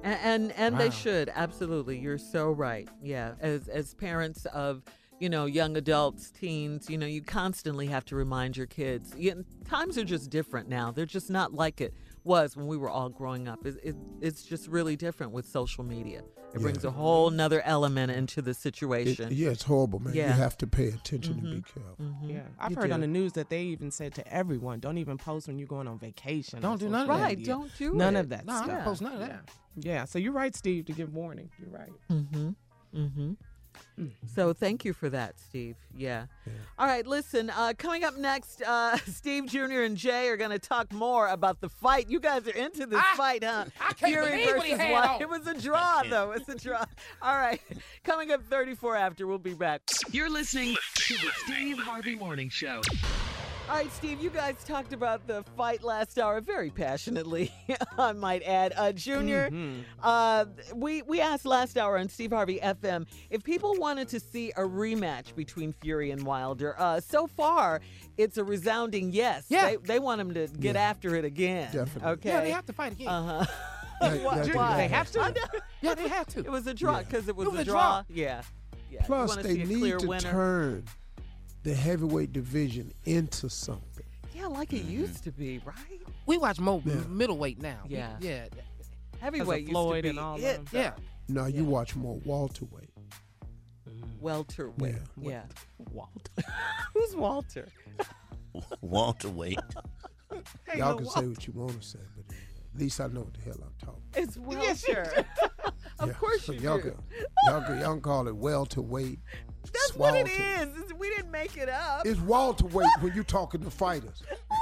And and, and Wow. they should, absolutely. You're so right. Yeah, as as parents of, you know, young adults, teens, you know, you constantly have to remind your kids. You, times are just different now. They're just not like it was when we were all growing up. It, it, it's just really different with social media. It brings Yeah. a whole nother element into the It, situation. yeah, it's horrible, man. Yeah. You have to pay attention Mhm. and be careful. Mhm. Yeah, I've You heard on do. the news that they even said to everyone, don't even post when you're going on vacation. Don't on do social none of that. Right, media. don't do None it. of that No, I stuff. don't post none of that. Yeah, so you're right, Steve, to give warning. You're right. Mm-hmm. Mm-hmm. So thank you for that, Steve. Yeah. All right, listen, uh, coming up next, uh, Steve Junior and Jay are going to talk more about the fight. You guys are into this I- fight, huh? I can't Fury believe what he versus had Wilder. on. It was a draw, though. It's a draw. All right. Coming up thirty-four after. We'll be back. You're listening to the Steve Harvey Morning Show. All right, Steve, you guys talked about the fight last hour very passionately, I might add. Uh, Junior, Mhm. uh, we, we asked last hour on Steve Harvey F M if people wanted to see a rematch between Fury and Wilder. Uh, so far, it's a resounding yes. Yeah. They, they want him to get Yeah. after it again. Definitely. Okay. Yeah, they have to fight again. Uh-huh. Yeah, Why- yeah, why? They have to? I know. Yeah, they have to. It was a draw Yeah. because it was It was a a draw. draw. Yeah. Yeah. You Plus, wanna they see a need clear to winner. turn the heavyweight division into something. Yeah, like it used to be, right? We watch more Yeah. middleweight now. We- Yeah. yeah. Heavyweight used Floyd to be and all it, them. though. Yeah. Now you watch more welterweight. Welterweight. Yeah. Yeah. Walter. Who's Walter? Walter Wade. Hey, Y'all no, can Walter. say what you want to say, but at least I know what the hell I'm talking. It's Yes, you Welter. Of Yeah. course you y'all do. Can, y'all, can, y'all can call it welterweight. That's what it swalter. is. It's- we didn't make it up. It's welterweight when you talking to fighters.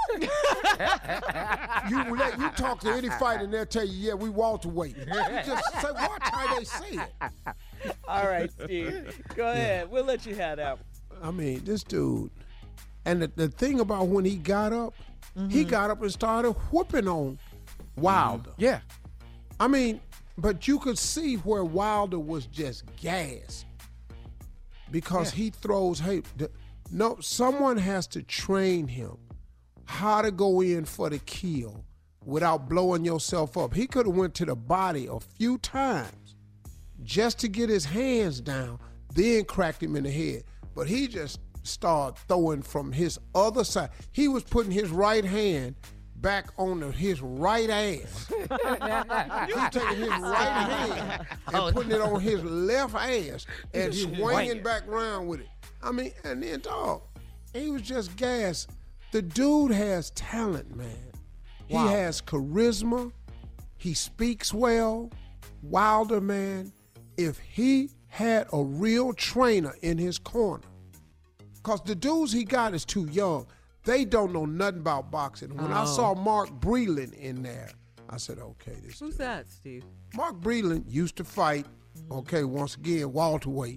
you let you talk to any fighter and they'll tell you, yeah, we welterweight. You just say watch how they say it. All right, Steve. Go ahead. We'll let you have that. I mean, this dude. And the, the thing about when he got up, he got up and started whooping on Wilder. Yeah. I mean, but you could see where Wilder was just gassed because he throws. Hey, the, no, someone has to train him how to go in for the kill without blowing yourself up. He could have went to the body a few times just to get his hands down, then cracked him in the head. But he just started throwing from his other side. He was putting his right hand back on the, his right ass. He was taking his right hand and putting it on his left ass and swinging back around with it. I mean, and then, dog, he was just gas. The dude has talent, man. Wow. He has charisma. He speaks well. Wilder, man, if he had a real trainer in his corner, because the dudes he got is too young. They don't know nothing about boxing. When I Oh. saw Mark Breland in there, I said, okay, this Who's dude. that, Steve? Mark Breland used to fight, okay, once again, welterweight.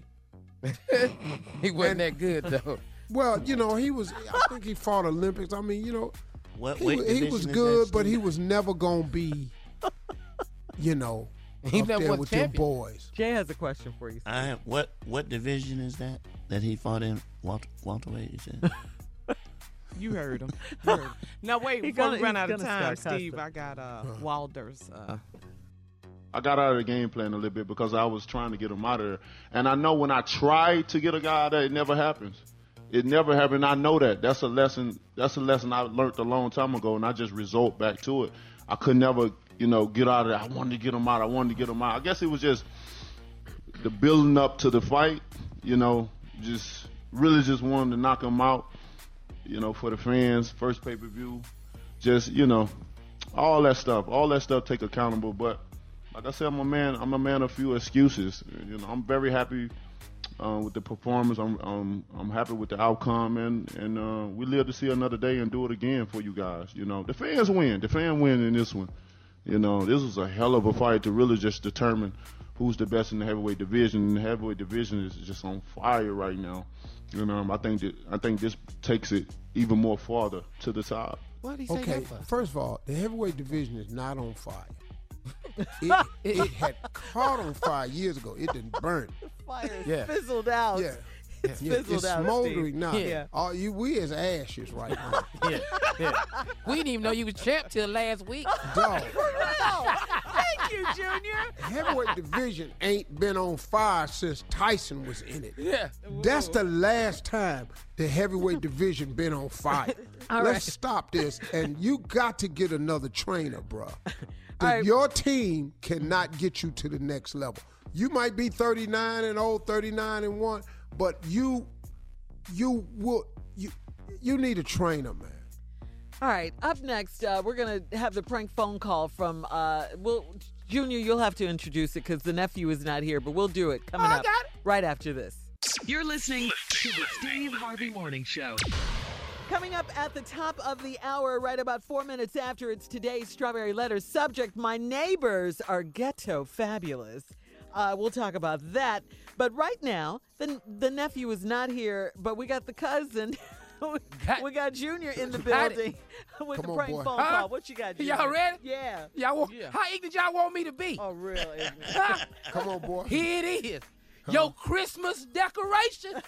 He wasn't that good, though. Well, you know, he was, I think he fought Olympics. I mean, you know, What he, weight wa- he division was is that, good, but Steve? he was never going to be, you know, He up never there was with champion. them boys. Jay has a question for you. I am, what what division is that that he fought in? Walter Walter Wade, you said? You heard him. You heard him. Now wait, He before gonna- we run he's out of gonna time, start Steve, cussing. I got uh, Wilder's. Uh, I got out of the game plan a little bit because I was trying to get him out of there. And I know when I try to get a guy out of there, it never happens. It never happened. I know that. That's a lesson. That's a lesson I learned a long time ago, and I just resort back to it. I could never, you know, get out of there. I wanted to get him out. I wanted to get him out. I guess it was just the building up to the fight, you know, just really just wanted to knock him out, you know, for the fans, first pay-per-view, just, you know, all that stuff. All that stuff take accountable, but like I said, I'm a man. I'm a man of few excuses. You know, I'm very happy uh, with the performance. I'm, um, I'm happy with the outcome, and and uh, we live to see another day and do it again for you guys. You know, the fans win. The fans win in this one. You know, this was a hell of a fight to really just determine who's the best in the heavyweight division. And the heavyweight division is just on fire right now. You know, I think that I think this takes it even more farther to the top. What did he say Okay, that for? first of all, the heavyweight division is not on fire. It, it had caught on fire years ago. It didn't burn. Fire Yeah. fizzled out. Yeah. It's Yeah, fizzled it's out, smoldering Steve. now. Yeah. All you, we as ashes right now. Yeah, yeah. We didn't even know you was champ till last week. Dog. No. Thank you, Junior. Heavyweight division ain't been on fire since Tyson was in it. Yeah. That's the last time the heavyweight division been on fire. All Let's right. stop this, and you got to get another trainer, bro. The- right. Your team cannot get you to the next level. You might be thirty-nine and old, thirty-nine and one, but you, you will, you, you need a trainer, man. All right, up next, uh, we're going to have the prank phone call from, uh, well, Junior, you'll have to introduce it because the nephew is not here, but we'll do it coming Oh, I up got it. right after this. You're listening to the Steve Harvey Morning Show. Coming up at the top of the hour, right about four minutes after, it's today's Strawberry Letter. Subject, my neighbors are ghetto fabulous. Uh, we'll talk about that. But right now, the, the nephew is not here, but we got the cousin. We got Junior in the Got it. building with Come the on, prank boy. phone Huh? call. What you got, Junior? Y'all ready? Yeah. Y'all want, Yeah. How ignorant y'all want me to be? Oh, really? Come on, boy. Here it is. Your Christmas decoration.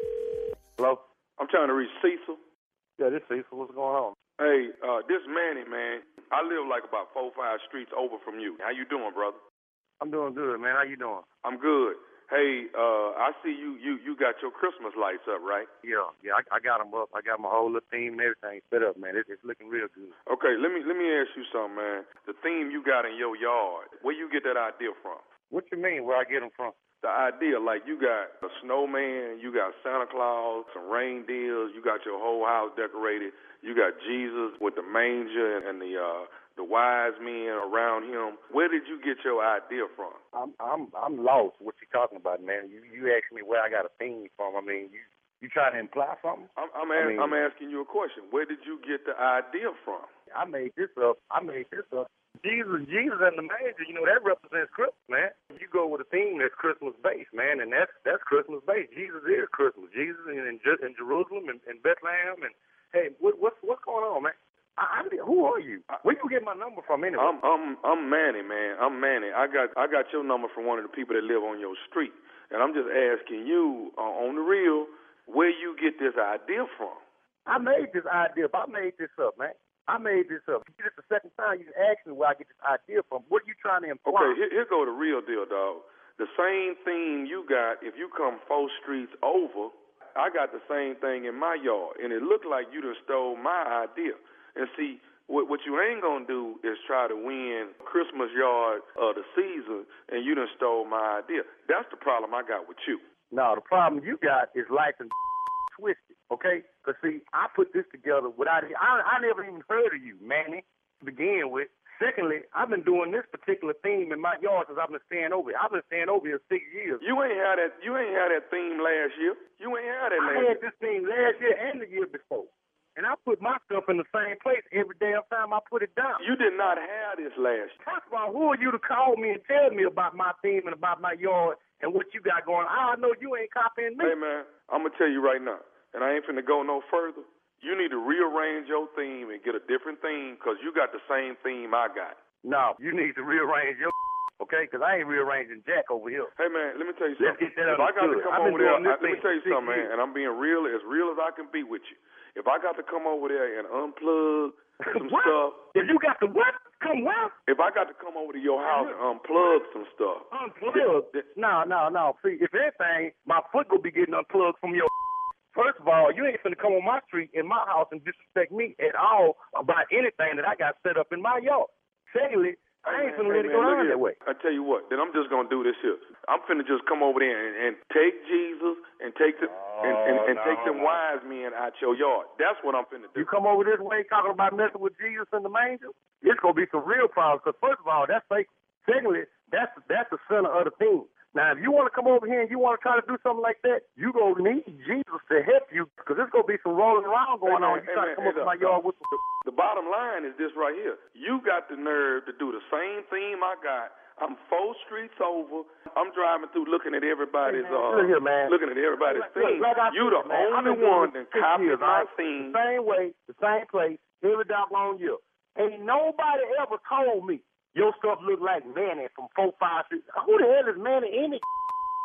Hello? I'm trying to reach Cecil. Yeah, this Cecil. What's going on? Hey, uh, this Manny, man. I live like about four, five streets over from you. How you doing, brother? I'm doing good, man. How you doing? I'm good. Hey, uh, I see you, you you got your Christmas lights up, right? Yeah, yeah, I, I got them up. I got my whole little theme and everything set up, man. It, it's looking real good. Okay, let me let me ask you something, man. The theme you got in your yard, where you get that idea from? What you mean, where I get them from? The idea, like you got a snowman, you got Santa Claus, some reindeers, you got your whole house decorated, you got Jesus with the manger and the uh, the wise men around him. Where did you get your idea from? I'm I'm I'm lost. What you talking about, man? You you asked me where I got a theme from. I mean, you you trying to imply something? I'm I'm, I a- mean- I'm asking you a question. Where did you get the idea from? I made this up. I made this up. Jesus, Jesus and the manger, you know, that represents Christmas, man. You go with a theme that's Christmas based, man, and that's that's Christmas based. Jesus is Christmas. Jesus in, in, Jer- in Jerusalem and in Bethlehem, and hey, what, what's what's going on, man? I, I, who are you? Where you get my number from anyway? I'm I'm I'm Manny, man. I'm Manny. I got I got your number from one of the people that live on your street, and I'm just asking you uh, on the real, where you get this idea from? I made this idea up. I made this up, man. I made this up. This is the second time you asked me where I get this idea from. What are you trying to imply? Okay, here, here go the real deal, dog. The same thing you got, if you come four streets over, I got the same thing in my yard, and it looked like you done stole my idea. And see, what, what you ain't gonna do is try to win Christmas yard of the season, and you done stole my idea. That's the problem I got with you. No, the problem you got is life and twisted, okay? Because, see, I put this together without it. I, I never even heard of you, Manny, to begin with. Secondly, I've been doing this particular theme in my yard since I've been staying over here. I've been staying over here six years. You ain't had that You ain't had that theme last year. You ain't had that last year. I had this theme last year and the year before. And I put my stuff in the same place every damn time I put it down. You did not have this last year. First of all, who are you to call me and tell me about my theme and about my yard and what you got going on? I know you ain't copying me. Hey, man, I'm going to tell you right now, and I ain't finna go no further. You need to rearrange your theme and get a different theme because you got the same theme I got. No, you need to rearrange your okay? Because I ain't rearranging Jack over here. Hey, man, let me tell you something. Let's get that If I got to understood. come I've been over there, doing this I, let me thing tell you for six something, man, years. and I'm being real, as real as I can be with you. If I got to come over there and unplug some What? stuff. If you got to what? Come what? If I got to come over to your house and unplug some stuff. Unplug? No, no, no. See, if anything, my foot will be getting unplugged from your First of all, you ain't finna come on my street in my house and disrespect me at all about anything that I got set up in my yard. Secondly, I ain't finna Hey, let it man, go look down here. that way. I tell you what, then I'm just gonna do this here. I'm finna just come over there and, and take Jesus and take the and, and, and no, take them no. wise men out your yard. That's what I'm finna do. You come over this way talking about messing with Jesus and the manger, it's gonna be some real problems. Because first of all, that's fake. Secondly, that's that's the center of the thing. Now, if you want to come over here and you want to try to do something like that, you gonna need Jesus to help you because there's gonna be some rolling around going Hey, man, on. You hey, try man, to come hey, up to look, my yard with the, the bottom line is this right here. You got the nerve to do the same theme I got. I'm four streets over. I'm driving through looking at everybody's Hey, man, uh look here, man. looking at everybody's Look, theme. like I You said, the man, I've only been doing one this that six copied years, my right? theme. The same way, the same place, every doggone year. Ain't nobody ever told me your stuff look like Manny from four five six. Who the hell is Manny any?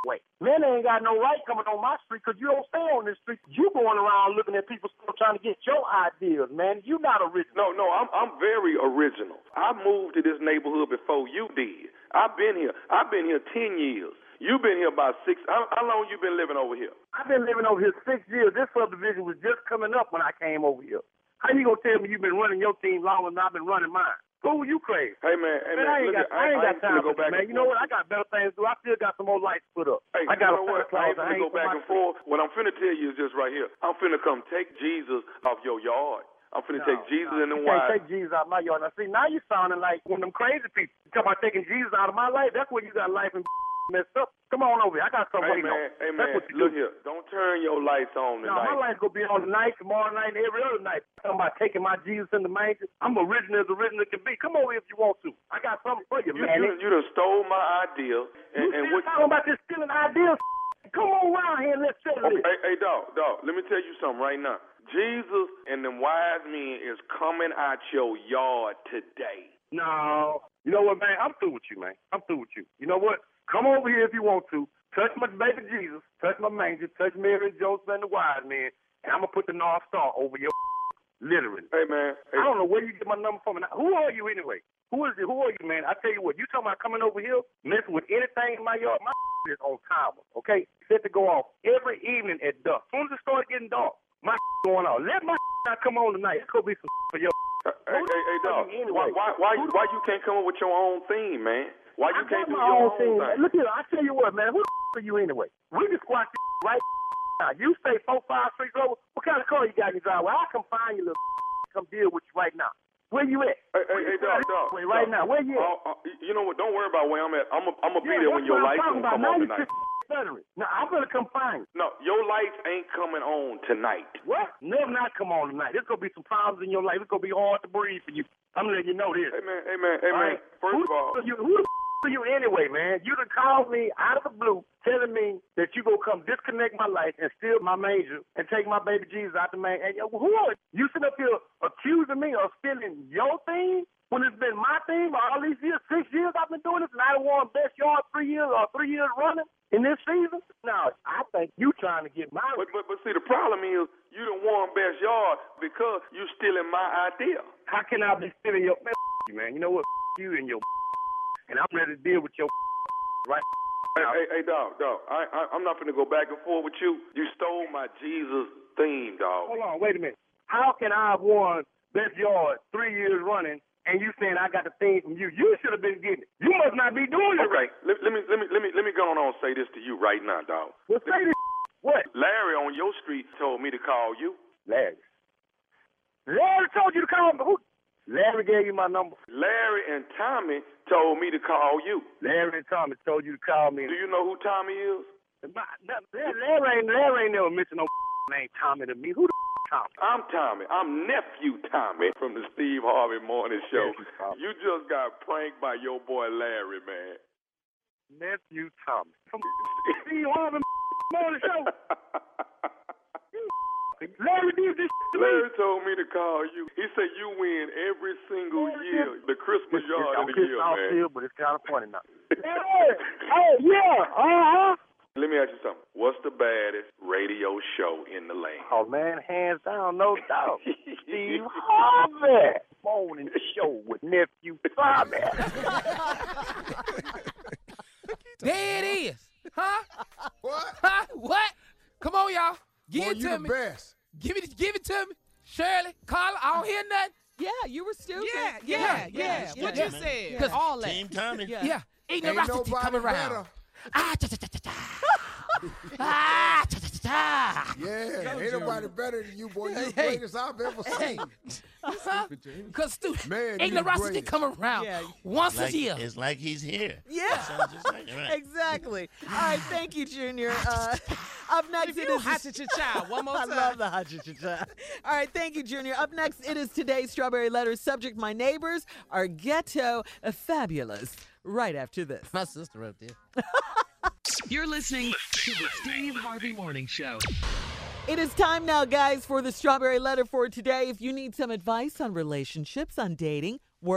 way. Men ain't got no right coming on my street because you don't stay on this street. You going around looking at people still trying to get your ideas, man. You not original. No, no, I'm I'm very original. I moved to this neighborhood before you did. I've been here. I've been here ten years. You've been here about six. How, how long you been living over here? I've been living over here six years. This subdivision was just coming up when I came over here. How you gonna tell me you've been running your team longer than I've been running mine? Who you crazy? Hey man, hey man, man, I ain't look got, at, I ain't I, got I time go for back this, man. You know what? I got better things to do. I still got some more lights put up. Hey, I got you a know what? I ain't finna go back and forth. What I'm finna tell you is just right here. I'm finna come take Jesus off your yard. I'm finna No, take Jesus no, in the you can't wide. take Jesus out of my yard. Now, see, now you sounding like one of them crazy people. You talking about taking Jesus out of my life? That's where you got life and messed up. Come on over here. I got something Hey waiting man, on. hey That's man, what you look do. here. Don't turn your lights on No, tonight. my life gonna be on tonight, tomorrow night, and every other night. Talking about taking my Jesus in the manger. I'm original as original can be. Come over here if you want to. I got something for you, You, man. you, done- you done stole my idea. And, You and still what? talking about this stealing ideas? Come on around here and let's settle Okay, this. hey, hey, dog, dog. Let me tell you something right now. Jesus and them wise men is coming out your yard today. No. You know what, man? I'm through with you, man. I'm through with you. You know what? Come over here if you want to. Touch my baby Jesus. Touch my manger. Touch Mary and Joseph and the wise men. And I'm going to put the North Star over your literally. Hey, man. Hey. I don't know where you get my number from. Who are you anyway? Who is it? Who are you, man? I tell you what. You talking about coming over here, messing with anything in my yard? My is on timer, okay? Set to go off every evening at dusk. As soon as it starts getting dark, my going off. Let my not come on tonight. It's going to be some for your Hey, hey, hey, dog. Why, why, why, why you can't come up with your own theme, man? Why you I can't got do my your own own thing. thing? Look here, I tell you what, man. Who the f- are you anyway? We can squash this right now. You stay four, five streets over. What kind of car you got in your driveway? I come find you, little come deal with you right now. Where you at? Hey, hey, hey, dog, dog. Right dog. now, where you at? Uh, uh, you know what? Don't worry about where I'm at. I'm going to be Yeah, there when that's your what I'm lights talking gonna about. come Now on you tonight. stuttering. Now I'm gonna come find you. No, your lights ain't coming on tonight. What? Never not come on tonight. There's gonna be some problems in your life. It's gonna be hard to breathe for you. I'm letting you know this. Hey man, hey man, hey All man. right? First who of all, the f- are you, who the f- are you anyway, man? You done called me out of the blue, telling me that you gonna come disconnect my life and steal my manger and take my baby Jesus out the manger. And yo, who are you? You sitting up here accusing me of stealing your thing when it's been my thing for all these years, six years I've been doing this, and I won best yard three years or three years running in this season? No, I think you trying to get my. But, but but see, the problem is you done won best yard because you stealing my idea. How can I be stealing your man? You, man, you know what? You and your and I'm ready to deal with your right. Hey, hey, hey, dog, dog. I, I I'm not gonna go back and forth with you. You stole my Jesus theme, dog. Hold on, wait a minute. How can I have won best yard three years running? And you saying I got the thing from you? You should have been getting it. You must not be doing it Okay, right. let, let me let me let me let me go on and say this to you right now, dog. Well, say this. What? Larry on your street told me to call you. Larry. Larry told you to call me. Who? Larry gave you my number. Larry and Tommy told me to call you. Larry and Tommy told you to call me. Do you know who Tommy is? My, Larry ain't Larry ain't never mentioned no name Tommy to me. Who the Tommy? I'm Tommy. I'm nephew Tommy from the Steve Harvey Morning Show. You just got pranked by your boy Larry, man. Nephew Tommy from Steve Harvey Morning Show. Larry did this to me. Larry told me to call you. He said you win every single year, the Christmas It's, yard of it's, the it's year, off man. field, but it's kind of funny now. Oh yeah, uh huh. Let me ask you something. What's the baddest radio show in the land? Oh man, hands down, no doubt. Steve Harvey Morning Show with nephew Tommy. There it is. Huh? What? Huh? What? Come on, y'all. Give Boy, it you to the me. best. Give it, give it to me. Shirley, Carla, I don't hear nothing. Yeah, you were stupid. Yeah, yeah, yeah. yeah. What you said. Cause All that. Team Tommy. Yeah. Yeah, ain't no Ain't Rasta nobody coming around. better. Ah, cha cha cha cha cha. Ah, cha cha cha cha. Yeah, ain't nobody better than you, boy. You're the Hey. greatest I've ever Hey. seen. Huh? Cause stupid. Man, ain't you no the Rasta greatest. come around Yeah. once Like, a year. it's like he's here. Yeah. Sounds just like it, right? Exactly. All right, thank you, Junior. Uh, up next, If it you is hot cha cha one more I time. love the hot cha cha cha. All right, thank you, Junior. Up next, it is today's Strawberry Letter. Subject: my neighbors are ghetto fabulous. Right after this. My sister wrote this. You're listening to the Steve Harvey Morning Show. It is time now, guys, for the Strawberry Letter for today. If you need some advice on relationships, on dating, work,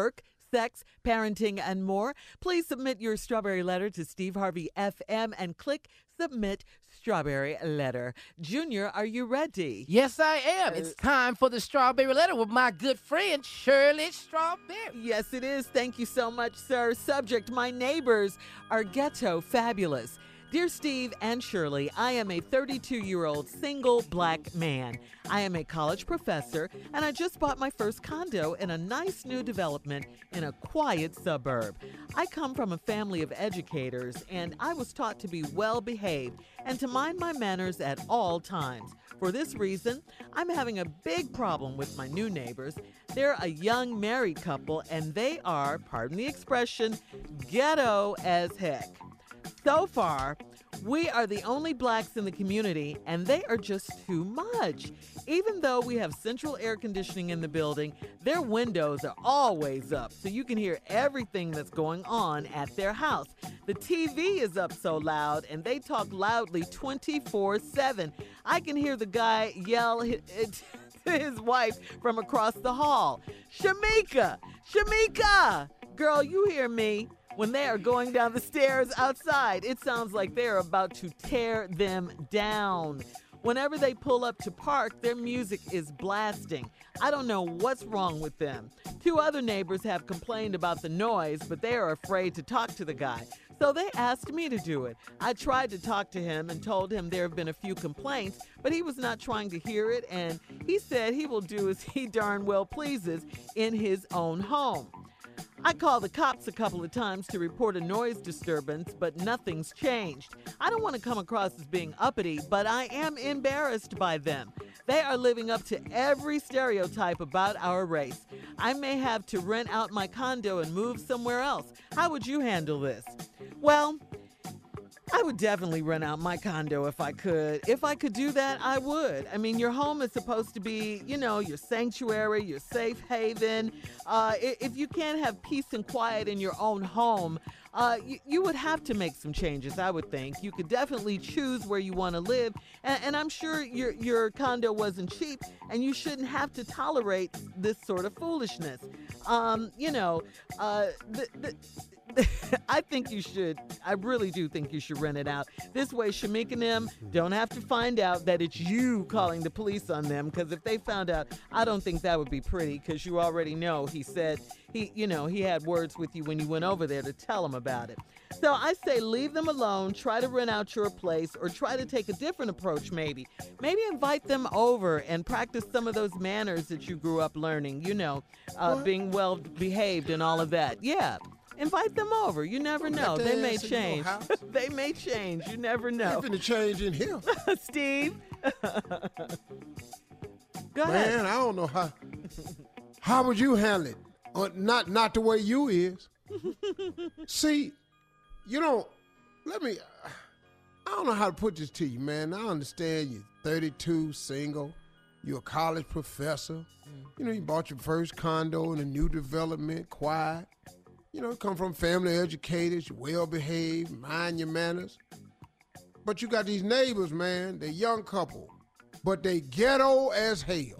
sex, parenting, and more. Please submit your strawberry letter to Steve Harvey F M and click Submit Strawberry Letter. Junior, are you ready? Yes, I am. It's time for the strawberry letter with my good friend, Shirley Strawberry. Yes, it is. Thank you so much, sir. Subject, my neighbors are ghetto fabulous. Dear Steve and Shirley, I am a thirty-two-year-old single black man. I am a college professor, and I just bought my first condo in a nice new development in a quiet suburb. I come from a family of educators, and I was taught to be well-behaved and to mind my manners at all times. For this reason, I'm having a big problem with my new neighbors. They're a young married couple, and they are, pardon the expression, ghetto as heck. So far, we are the only blacks in the community, and they are just too much. Even though we have central air conditioning in the building, their windows are always up, so you can hear everything that's going on at their house. The T V is up so loud, and they talk loudly twenty-four seven. I can hear the guy yell to his wife from across the hall, Shamika, Shamika, girl, you hear me? When they are going down the stairs outside, it sounds like they're about to tear them down. Whenever they pull up to park, their music is blasting. I don't know what's wrong with them. Two other neighbors have complained about the noise, but they are afraid to talk to the guy. So they asked me to do it. I tried to talk to him and told him there have been a few complaints, but he was not trying to hear it, and he said he will do as he darn well pleases in his own home. I called the cops a couple of times to report a noise disturbance, but nothing's changed. I don't want to come across as being uppity, but I am embarrassed by them. They are living up to every stereotype about our race. I may have to rent out my condo and move somewhere else. How would you handle this? Well, I would definitely rent out my condo if I could. If I could do that, I would. I mean, your home is supposed to be, you know, your sanctuary, your safe haven. Uh, if you can't have peace and quiet in your own home, uh, you, you would have to make some changes, I would think. You could definitely choose where you want to live. And, and I'm sure your, your condo wasn't cheap, and you shouldn't have to tolerate this sort of foolishness. Um, you know, uh, the... the I think you should. I really do think you should rent it out. This way, Shamik and them don't have to find out that it's you calling the police on them. Because if they found out, I don't think that would be pretty. Because you already know he said he, you know, he had words with you when you went over there to tell him about it. So I say leave them alone. Try to rent out your place, or try to take a different approach. Maybe, maybe invite them over and practice some of those manners that you grew up learning. You know, uh, being well behaved and all of that. Yeah. Invite them over. You never know. They may change. They may change. You never know. Nothing to change in here. Steve. Go ahead. Man, I don't know how. How would you handle it? Or not, not the way you is. See, you know, let me. I don't know how to put this to you, man. I understand you're thirty-two, single. You're a college professor. Mm. You know, you bought your first condo in a new development, quiet. You know, come from family educators, you're well-behaved, mind your manners. But you got these neighbors, man, they're young couple, but they ghetto as hell.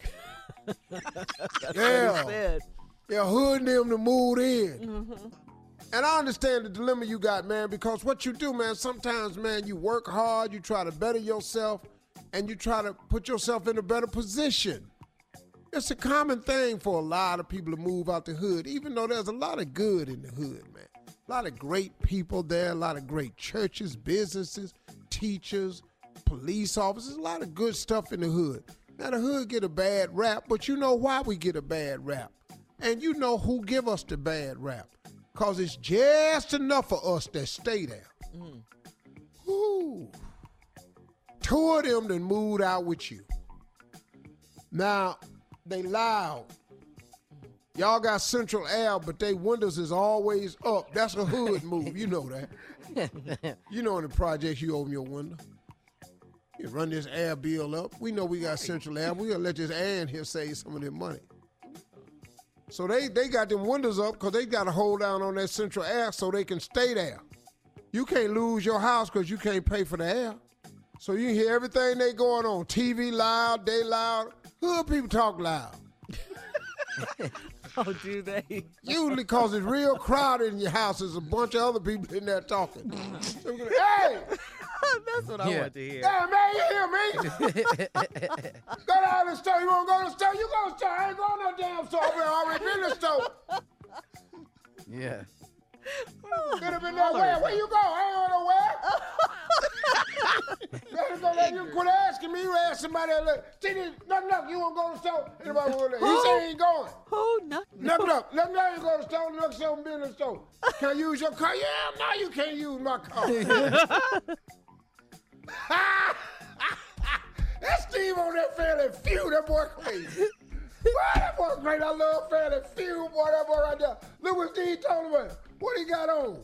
Yeah. They're hooding them to move in. Mm-hmm. And I understand the dilemma you got, man, because what you do, man, sometimes, man, you work hard, you try to better yourself, and you try to put yourself in a better position. It's a common thing for a lot of people to move out the hood, even though there's a lot of good in the hood, man. A lot of great people there, a lot of great churches, businesses, teachers, police officers, a lot of good stuff in the hood. Now, the hood get a bad rap, but you know why we get a bad rap. And you know who give us the bad rap. Because it's just enough for us that stay there. Mm. Ooh. Two of them done moved out with you. Now, they loud. Y'all got central air, but they windows is always up. That's a hood move. You know that. You know in the projects you open your window. You run this air bill up. We know we got central air. We gonna let this air in here save some of their money. So they, they got them windows up because they got to hold down on that central air so they can stay there. You can't lose your house because you can't pay for the air. So you can hear everything they going on. T V loud, they loud. Hood people talk loud. Oh, do they? Usually because it's real crowded in your house. There's a bunch of other people in there talking. So we're gonna, hey! That's what I Yeah. want to hear. Hey, man, you hear me? Go down to the store. You want to go to the store? You go to the store. I ain't going to no damn store. I've already been to the store. Yeah. Could have been nowhere. Where you go? I ain't going nowhere. Better go let you quit asking me. You ask somebody else. Look, see this? Knock, knock. You want to go to the store? Anybody want to? He said he ain't going. Oh, knock, Knock, knock. Knock, knock. You go to the store. Knock, some been in the store. Can I use your car? Yeah, no, you can't use my car. That's Steve on that Family Feud. That boy crazy. Boy, that boy great. I love Family Feud. Boy, that boy right there. Look what Steve told him. What he got on?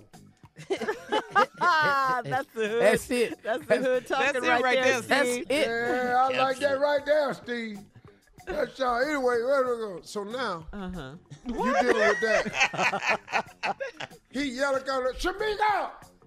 That's the hood. That's it. That's the hood talking That's it right, right there, there. Steve. That's it. Yeah, I like that right there, Steve. That's y'all. Anyway, where we go? So now, Uh-huh. you dealing with that. He yelling out, Shamika!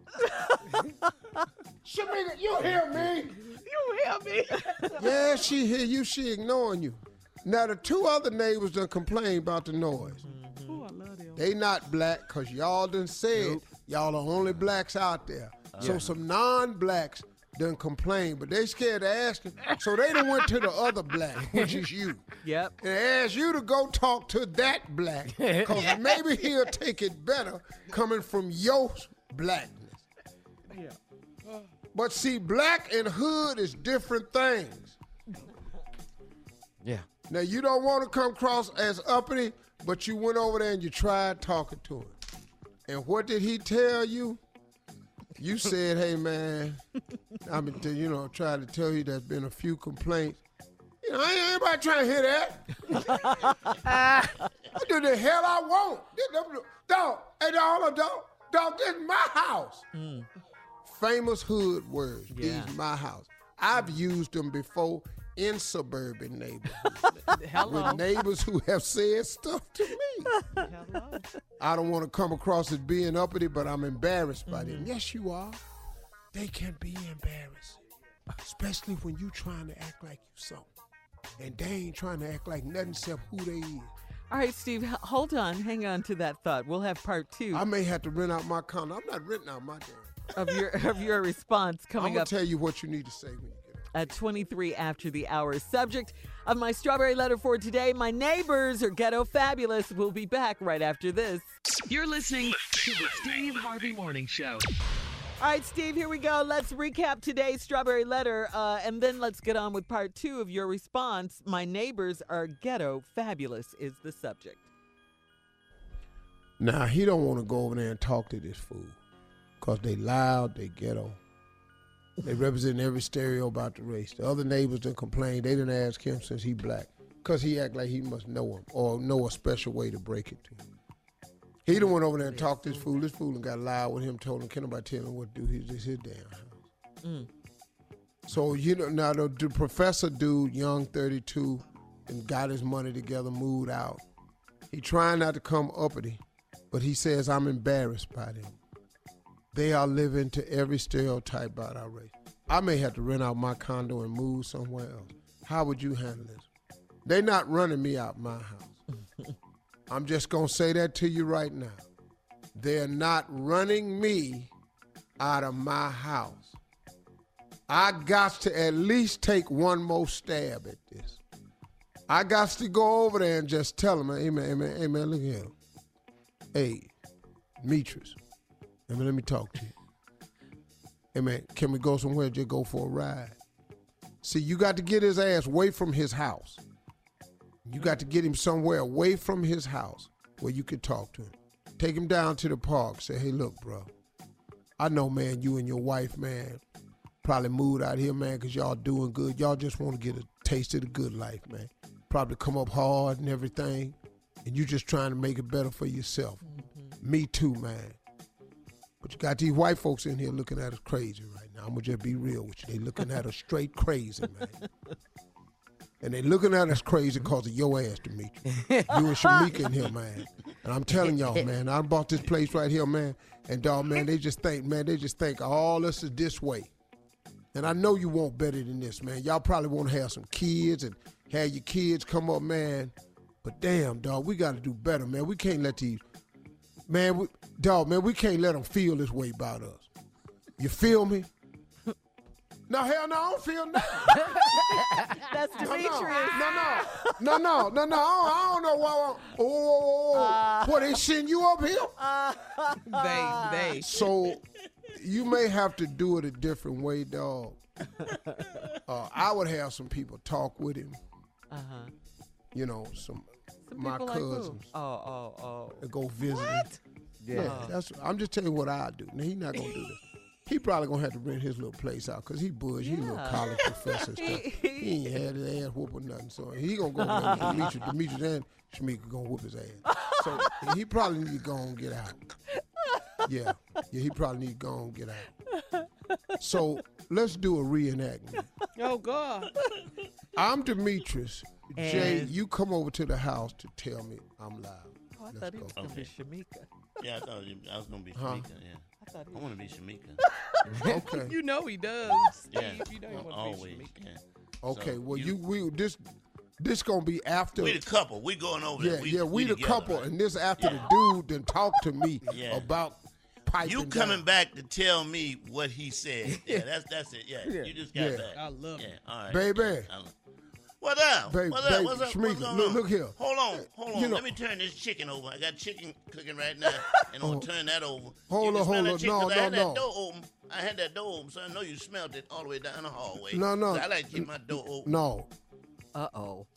Shamika, you hear me? You hear me? Yeah, she hear you. She ignoring you. Now, the two other neighbors done complained about the noise. Ooh, I love them. They not black because y'all done said y'all the only blacks out there. So some non-blacks done complained, but they scared to ask him. So they done went to the other black, which is you. Yep. And asked you to go talk to that black because maybe he'll take it better coming from your blackness. Yeah. But see, black and hood is different things. Yeah. Now, you don't want to come across as uppity, but you went over there and you tried talking to him. And what did he tell you? You said, hey, man, I've been, t- you know, trying to tell you there's been a few complaints. You know, ain't anybody trying to hear that. I do the hell I want. Dog, hey, dog, hold on, dog. Dog, this is my house. Mm. Famous hood words. Yeah. These my house. I've used them before in suburban neighborhoods. Hello. With neighbors who have said stuff to me. Hello. I don't want to come across as being uppity, but I'm embarrassed by Mm-hmm. them. Yes, you are. They can be embarrassing, especially when you trying to act like you something. And they ain't trying to act like nothing except who they is. All right, Steve, h- hold on. Hang on to that thought. We'll have part two I may have to rent out my condo. I'm not renting out my damn. of your of your response I'm coming going up to tell you what you need to say when you get it. at twenty-three after the hour. Subject of my strawberry letter for today, my neighbors are ghetto fabulous. We'll be back right after this. You're listening to the Steve Harvey Morning Show. All right, Steve, here we go. Let's recap today's strawberry letter, uh, and then let's get on with part two of your response. My neighbors are ghetto fabulous is the subject. Now, he don't want to go over there and talk to this fool because they loud, they ghetto. They represent every stereo about the race. The other neighbors done complained. They didn't ask him since he black because he act like he must know him or know a special way to break it to him. He done went over there and talked to this fool. This fool and got loud with him, told him, can't nobody tell him what to do. He's just his damn house. Mm. So, you know, now the, the professor dude, young thirty-two, and got his money together, moved out. He trying not to come uppity, but he says, I'm embarrassed by them. They are living to every stereotype about our race. I may have to rent out my condo and move somewhere else. How would you handle this? They not running me out my house. I'm just going to say that to you right now. They're not running me out of my house. I got to at least take one more stab at this. I got to go over there and just tell them, hey, man, hey, man, hey, man, look here. Hey, Demetrius, hey, man, let me talk to you. Hey, man, can we go somewhere and just go for a ride? See, you got to get his ass away from his house. You got to get him somewhere away from his house where you can talk to him. Take him down to the park. Say, hey, look, bro. I know, man, you and your wife, man, probably moved out here, man, because y'all doing good. Y'all just want to get a taste of the good life, man. Probably come up hard and everything, and you just trying to make it better for yourself. Mm-hmm. Me too, man. But you got these white folks in here looking at us crazy right now. I'm going to just be real with you. They looking at us straight crazy, man. And they looking at us crazy because of your ass, Demetrius. You and Shamika in here, man. And I'm telling y'all, man, I bought this place right here, man. And dog, man, they just think, man, they just think all this is this way. And I know you want better than this, man. Y'all probably want to have some kids and have your kids come up, man. But damn, dog, we got to do better, man. We can't let these, man, we, dog, man, we can't let them feel this way about us. You feel me? No, hell no, I don't feel nothing. That's Demetrius. No, no, no, no, no, no, I don't, I don't know why. I, oh, oh, oh. Uh, what, they send you up here? Uh, they, they. So you may have to do it a different way, dog. Uh, I would have some people talk with him. Uh-huh. You know, some, some my cousins. Like oh, oh, oh. And go visit what? him. Yeah, yeah, that's. I'm just telling you what I do. Now, he's not going to do this. He probably gonna have to rent his little place out because he bush. Yeah. He a little college professor and stuff. He ain't had his ass whoop or nothing. So he gonna go there with Demetrius. Demetrius and Shamika gonna whoop his ass. So he probably need to go and get out. Yeah, yeah. He probably need to go and get out. So let's do a reenactment. Oh God. I'm Demetrius. And Jay, you come over to the house to tell me I'm live. Oh, I let's thought he go. was gonna Okay. be Shamika. Yeah, I thought I was gonna be Shamika. Huh? Yeah. I thought he I want to be Shamika. Okay. You know he does. Steve. Yeah. You know he want to Always. be Shamika. Yeah. Okay. So well, you, we this this gonna be after. We the couple. We going over Yeah, there. We, yeah. We, the together, couple, right? and this after Yeah. the dude then talk to me Yeah. about piping. You coming down. back to tell me what he said? Yeah, that's that's it. Yeah, Yeah. you just got Yeah. back. I love Yeah, it. all right, Baby. I love- What up? Baby, What's up? baby, What's up? Shamika, What's going look- on? look here. Hold on, hold on. You know- Let me turn this chicken over. I got chicken cooking right now, and I'm Oh. gonna turn that over. Hold you on, can smell hold that on. chicken, No, 'cause I no, had no. that door open. I had that door open, so I know you smelled it all the way down the hallway. No, no. So I like to keep my door open. No, Uh oh.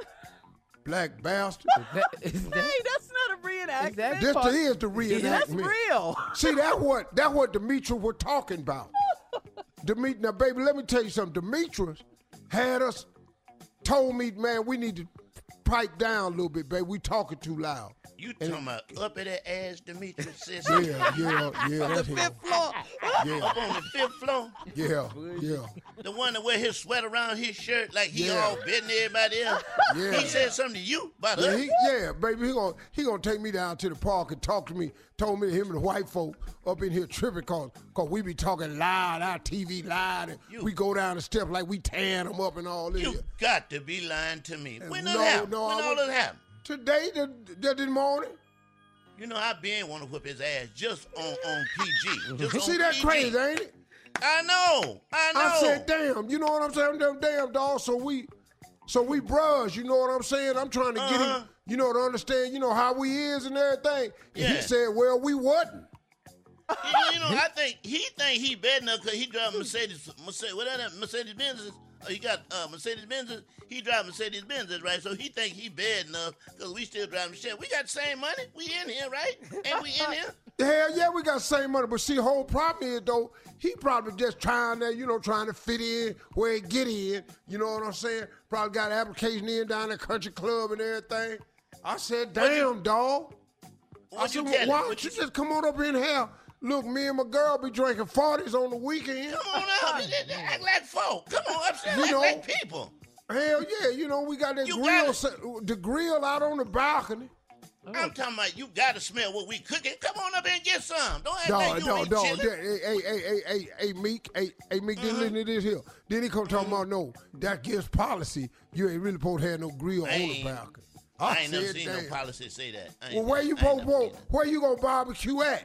black bastard. Hey, that's not a reenactment. This the, is the reenactment. That's real. See, that's what that's what Demetrius was talking about. Demetrius, now, baby, let me tell you something. Demetrius had us, told me, man, we need to pipe down a little bit, baby. We talking too loud. You And- talking about up at that ass, Demetrius, sister? Yeah, yeah, yeah. On the That's fifth him. floor. Yeah. Up on the fifth floor. Yeah, yeah. The one that wear his sweat around his shirt like he Yeah. all betting everybody else. Yeah. He said something to you about Yeah, us. he, yeah, baby, he gonna he gonna take me down to the park and talk to me. Told me him and the white folk up in here tripping cause, cause we be talking loud, our T V loud, and You- we go down the steps like we tearing them up and all this. You got to be lying to me. When that no, happened? no, when I all was- this happened? Today, the, the, this morning. You know, I been want to whip his ass just on, on P G. Just on See that P G. crazy, ain't it? I know. I know. I said, damn, you know what I'm saying? Damn, damn, dog. So we, so we bros, you know what I'm saying? I'm trying to get Uh-huh. him, you know, to understand, you know, how we is and everything. And he Yeah. said, well, we wasn't. You know, you know, I think he think he better enough because he drive Mercedes, Mercedes, what that Mercedes Benzes. Uh, he got uh, Mercedes Benzes. He drive Mercedes Benzes, right? So he think he bad enough because we still driving shit. We got the same money. We in here, right? And we in here. Hell yeah, we got the same money, but see, the whole problem is though, he probably just trying to, you know, trying to fit in where he get in. You know what I'm saying? Probably got an application in down at country club and everything. I said, damn, dog. I What said, you well, tell why him? don't What you you- just come on up in here? Look, me and my girl be drinking forties on the weekend. Come on up. Act like folk. Come on upstairs. You Act know, like people. Hell yeah, you know, we got that You grill, got set, the grill out on the balcony. I'm talking about you got to smell what we cooking. Come on up and get some. Don't act No, like you no, ain't no. chilling. Hey, hey, hey, hey, hey, hey, Meek, hey, hey, Meek, then listen to this here. Then he come talking about, no, that gives policy. You ain't really supposed to have no grill I on the ain't- balcony. I ain't never said, seen damn. no policy say that. I ain't Well, where never- you I ain't supposed never to, where you gonna barbecue at?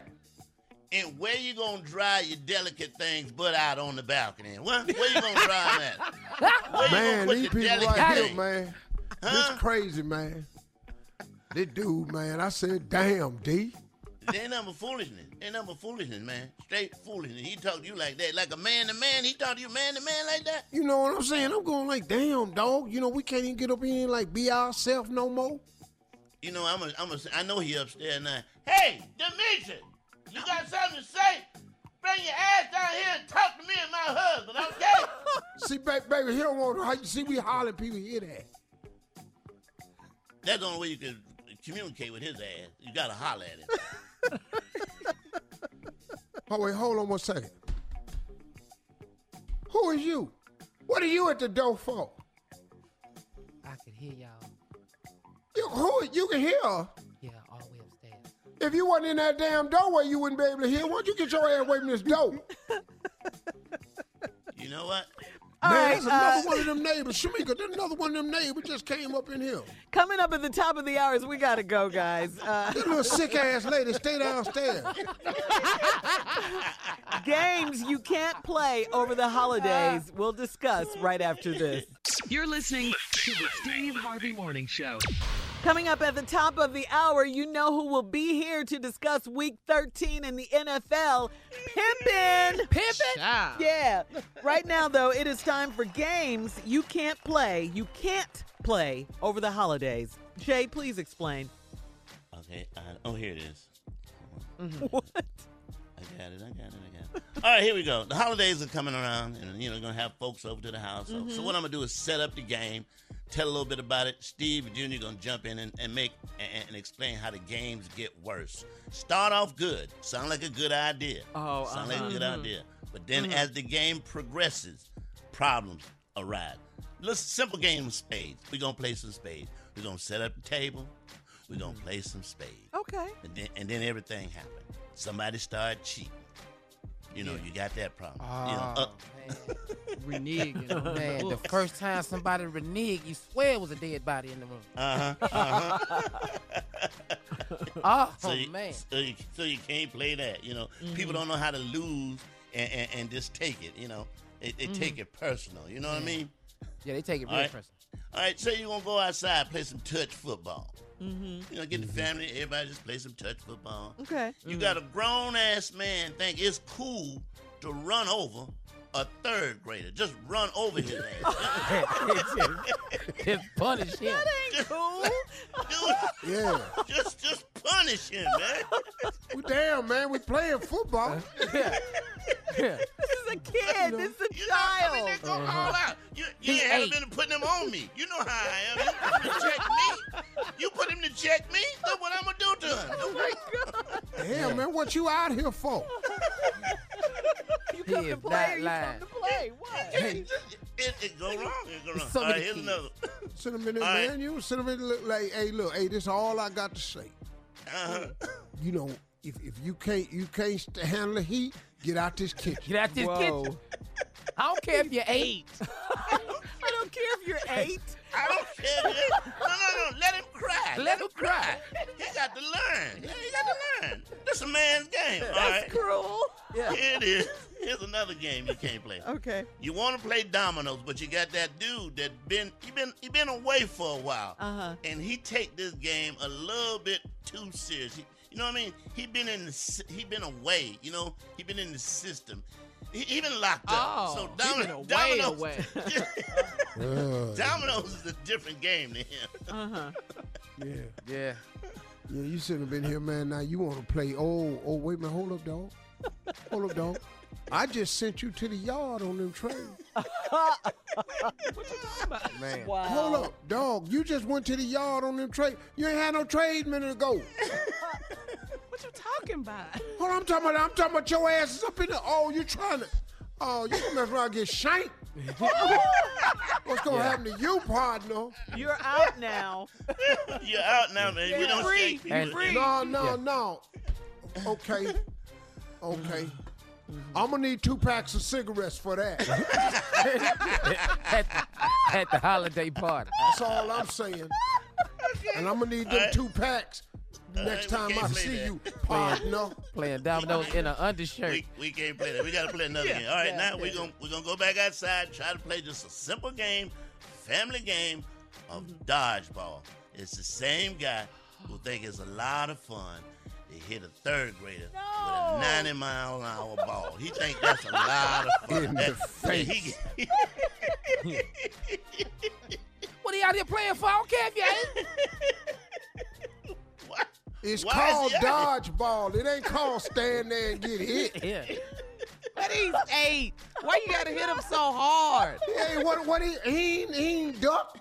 And where you gonna dry your delicate things but out on the balcony? What? Where you gonna dry them at? Where Man, you gonna these put the people delicate right here, things? man. Huh? This crazy, man. This dude, man, I said, damn, D. There ain't nothing but foolishness. Ain't nothing but foolishness, man. Straight foolishness. He talk to you like that, like a man to man. He talk to you man to man like that. You know what I'm saying? I'm going like, damn, dog. You know, we can't even get up in here and like be ourselves no more. You know, I'm a, I'm a, I know he upstairs now. Hey, Demetrius, you got something to say? Bring your ass down here and talk to me and my husband, okay? See, baby, baby, he don't want to. How you see we hollering, people hear that. That's the only way you can communicate with his ass. You gotta holler at him. Oh, wait, hold on one second. Who is you? What are you at the door for? I could hear y'all. You, who, you can hear her. Yeah, all the way upstairs. If you wasn't in that damn doorway, you wouldn't be able to hear. Why don't you get your ass away from this door? You know what? Man, That's another one of them neighbors. Shamika, there's another one of them neighbors just came up in here. Coming up at the top of the hours, we got to go, guys. Uh, That little sick-ass lady, stay downstairs. games you can't play over the holidays. We'll discuss right after this. You're listening to the Steve Harvey Morning Show. Coming up at the top of the hour, you know who will be here to discuss Week thirteen in the N F L. Pimpin'! Pimpin'? Yeah. Right now, though, it is time for games you can't play. You can't play over the holidays. Jay, please explain. Okay. Uh, oh, here it is. What? I got it. I got it. I got it. All right, here we go. The holidays are coming around, and you know, gonna have folks over to the house. So, Mm-hmm. so what I'm gonna do is set up the game, tell a little bit about it. Steve Junior gonna jump in and, and make and, and explain how the games get worse. Start off good. Sound like a good idea. Oh, sound uh-huh. like a good Mhm. idea. But then, Mhm. as the game progresses, problems arise. Let's simple game of spades. We're gonna play some spades. We're gonna set up the table. We're gonna play some spades. Okay. And then, and then everything happened. Somebody started cheating. You know, you got that problem. you know, uh, Reneging. Man, the first time somebody reneged, you swear it was a dead body in the room. uh-huh, uh-huh. Oh, so you, man. So you, so you can't play that. You know, people don't know how to lose and, and, and just take it. You know, they, they take it personal. You know what I mean? Yeah, they take it All real right. personal. All right, say you're going to go outside, play some touch football. Mm-hmm. You know, get the family, everybody just play some touch football. Okay. You got a grown-ass man think it's cool to run over a third grader. Just run over his ass. Just punish him. That ain't cool. Dude, Yeah. just, just punish him, man. We damn, man, we playing football. Yeah. Yeah. This is a kid. This is a You know, I mean, child. they go all out. You, you He ain't haven't ate. been putting him on me. You know how I am. You put him to check me. You put him to check me. Look what I'm going to do to him. Oh my God. Hell, man, what you out here for? You He come is to play not or you lying. come to play? What? It, it, it go wrong. It go wrong. So all right, many here's kids. another. Sit him in there, All right. man. You sit him in look like, hey, look, hey, this is all I got to say. Uh-huh. You know, if if you can't you can't st- handle the heat, get out this kitchen. Get out this Whoa. kitchen. I don't care if you're eight. I don't care if you're eight. I don't care. Man. No, no, no. Let him cry. Let him cry. He got to learn. Yeah, he got to learn. This a man's game. All That's right. cruel. Yeah. Here it is. Here's another game you can't play. Okay. You want to play dominoes, but you got that dude that been he been he been away for a while, Uh-huh. and he take this game a little bit too serious. He, you know what I mean? He been in the sy- he been away. You know he been in the system. He, he been locked up. Oh, so he domi- been away, dominoes, away. Uh, dominoes is a different game to him. Uh-huh. yeah. Yeah. Yeah, you shouldn't have been here, man. Now you want to play. Oh, oh, wait a minute. Hold up, dog. Hold up, dog. I just sent you to the yard on them trains. Man. Wow. Hold up, dog. You just went to the yard on them trade. You ain't had no trade minute ago. What you talking about? Hold on, I'm talking about. I'm talking about your ass is up in the. Oh, you trying to? Oh, you can mess around and get shanked. What's gonna happen to you, partner? You're out now. You're out now, man. We don't Free. shake people. And- Free. No, no, Yeah. no. Okay, okay. I'm gonna need two packs of cigarettes for that. at, the, at the holiday party. That's all I'm saying. And I'm gonna need them All right. two packs next All right, we time I can't play see that. you, partner. Playing dominoes in an undershirt. We, we can't play that. We got to play another Yeah, game. All right, yeah, now yeah. we're going we're gonna go back outside, try to play just a simple game, family game of dodgeball. It's the same guy who think it's a lot of fun to hit a third grader No. with a ninety mile an hour ball. He think that's a lot of fun. In the That- face. he- What are you out here playing for? I don't care if you ain't. What? It's Why is called he out dodgeball. It ain't called stand there and get hit. Yeah. But he's eight. Why you gotta hit him so hard? Hey, what? What? He he ain't, he ain't duck.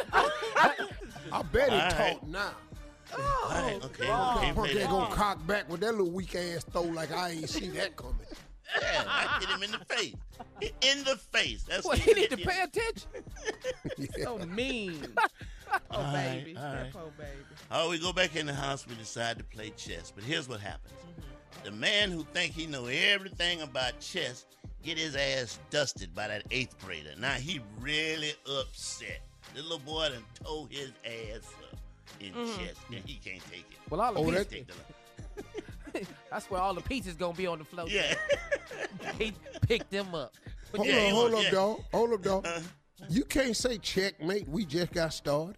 I bet he All right. taught now. All right, okay, Punk we can't play ain't that. gonna cock back with that little weak ass throw like I ain't see that coming. Yeah, I hit him in the face. In the face. That's Well, what he need to hit pay him. attention. So mean. Oh, All right, baby. all That right. poor baby. Oh, we go back in the house. We decide to play chess. But here's what happens: the man who think he know everything about chess get his ass dusted by that eighth grader. Now he really upset. The little boy done tore his ass up in Mhm. chest. And he can't take it. Well, all the He pieces. can't take the- That's where all the pieces gonna be on the floor. Yeah. He picked them up. Hold Yeah, on, he hold want- up, yeah. dog. Hold up, dog. You can't say checkmate. We just got started.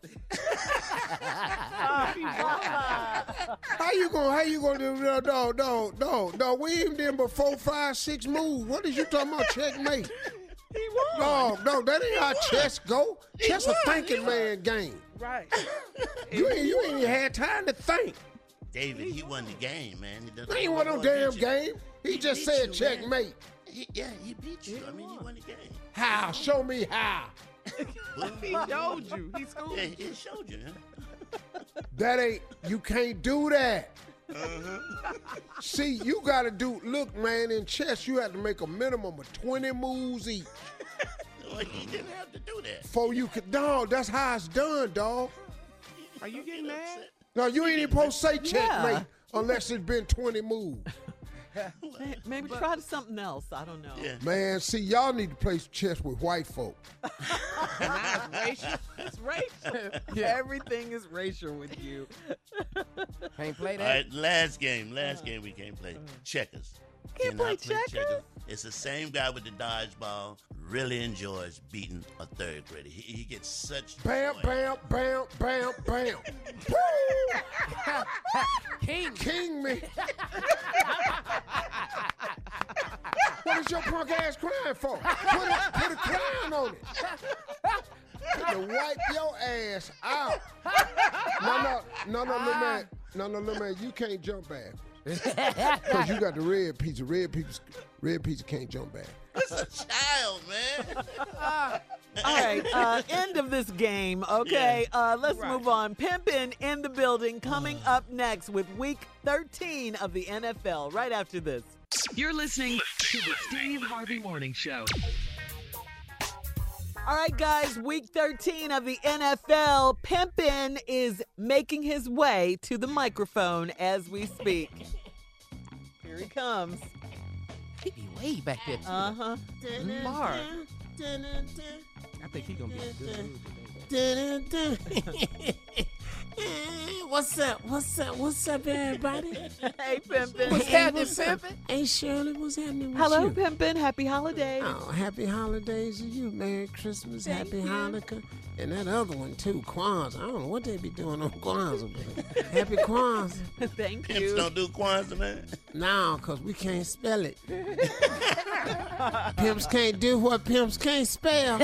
How you gonna? How you gonna do? No, dog, dog, dog, dog. We even did but four, five, six moves. What is you talking about? Checkmate. He won. No, no, that ain't how chess go. Chess a won, thinking he man game. Right. You ain't, you ain't even had time to think. David, he won the game, man. He doesn't- There ain't one no Boy, damn beat you. game. He just beat said you, man. checkmate. He, yeah, he beat you. I mean, he won the game. How? Show me how. He showed you. He schooled Yeah, you. he showed you, huh? That ain't. You can't do that. Uh-huh. See, you gotta do. Look, man, in chess, you have to make a minimum of twenty moves each. Well, he didn't have to do that. Before you could, dog, that's how it's done, dog. Are you getting mad? No, you ain't even supposed to say Yeah. checkmate unless it's been twenty moves. May- Maybe try something else. I don't know. Yeah. Man, see, y'all need to play chess with white folk. Now it's racial. It's racial. Everything is racial with you. Can't play All that. right, last game. Last game we can't play. Checkers. Can't Cannot play checkers? It's the same guy with the dodgeball. Really enjoys beating a third grader. He, he gets such Bam, joy. bam, bam, bam, bam. Woo! King. King me. What is your punk ass crying for? Put a, put a crown on it. Put to wipe your ass out. No, no, no, no, little man. No, no, little man, you can't jump back. Because you got the red pizza. Red pizza, red pizza can't jump back. It's a child, man. All right, uh, end of this game. Okay, uh, let's Right. move on. Pimpin' in the building coming up next with week thirteen of the N F L right after this. You're listening to the Steve Harvey Morning Show. All right, guys, week thirteen of the N F L. Pimpin' is making his way to the microphone as we speak. Here he comes. He be way back there. Uh-huh. Far. I think he gonna be in a good mood today. What's up? What's up? What's up, everybody? Hey, Pimpin'. What's Hey, happening, what's up? Pimpin'? Hey, Shirley, what's happening with Hello, you? Pimpin'. Happy holidays. Oh, happy holidays to you. Merry Christmas, Thank happy you. Hanukkah. And that other one, too, Kwanzaa. I don't know what they be doing on Kwanzaa, but happy Kwanzaa. Thank Pimps you. don't do Kwanzaa, man. No, because we can't spell it. Pimps can't do what pimps can't spell.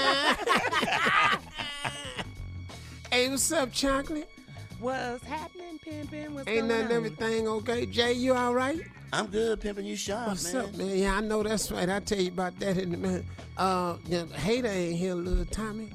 Hey, what's up, Chocolate? What's happening, Pimpin'? What's Ain't going nothing, on? everything okay? Jay, you all right? I'm good, pimping you sharp, What's man. up, man? Yeah, I know that's right. I'll tell you about that in a minute. Uh, yeah, Hater ain't here, little Tommy.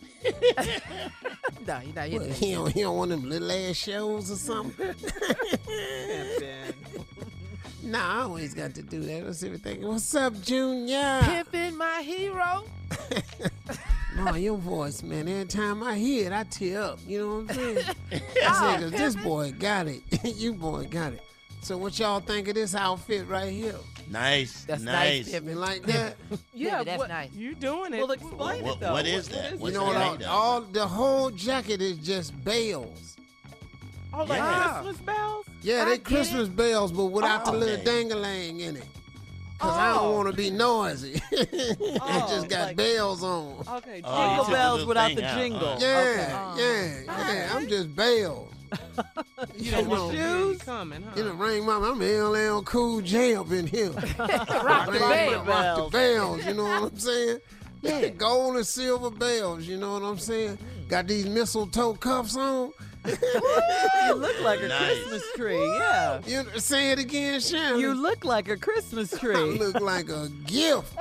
Nah, he not here. What, today. he don't, he don't want them little ass shows or something? Pimpin'. Nah, I always got to do that. Let's see what they What's up, Junior? Pimpin' my hero. No, your voice, man. Every time I hear it, I tear up. You know what I'm saying? I say, 'cause this boy got it. You boy got it. So what y'all think of this outfit right here? Nice, That's nice. nice, You Pimpin'. like that? Yeah, that's what, nice. You doing it? Well, explain What- it, though. what is that? is What's You it? know that? what? made All, of? all the whole jacket is just bells. Oh, like Yeah. Christmas bells? Yeah, I they get Christmas bells, but without the Oh, little okay. dang-a-lang in it. Cause I don't Oh. want to be noisy. It Oh, just got like- bells on. Okay, Oh, you jingle took the bells little without thing the out, jingle. huh? Yeah, Okay. yeah, yeah. I'm just bells. You don't don't want want the shoes coming, huh? You know, ring mama, I'm L L Cool J up in here. Rock the Ring bell. my- Rock the bells, you know what I'm saying? Yeah. Gold and silver bells, you know what I'm saying? Got these mistletoe cuffs on. You look like a Nice. Christmas tree, yeah. You say it again, Sharon. You look like a Christmas I tree. look like a gift.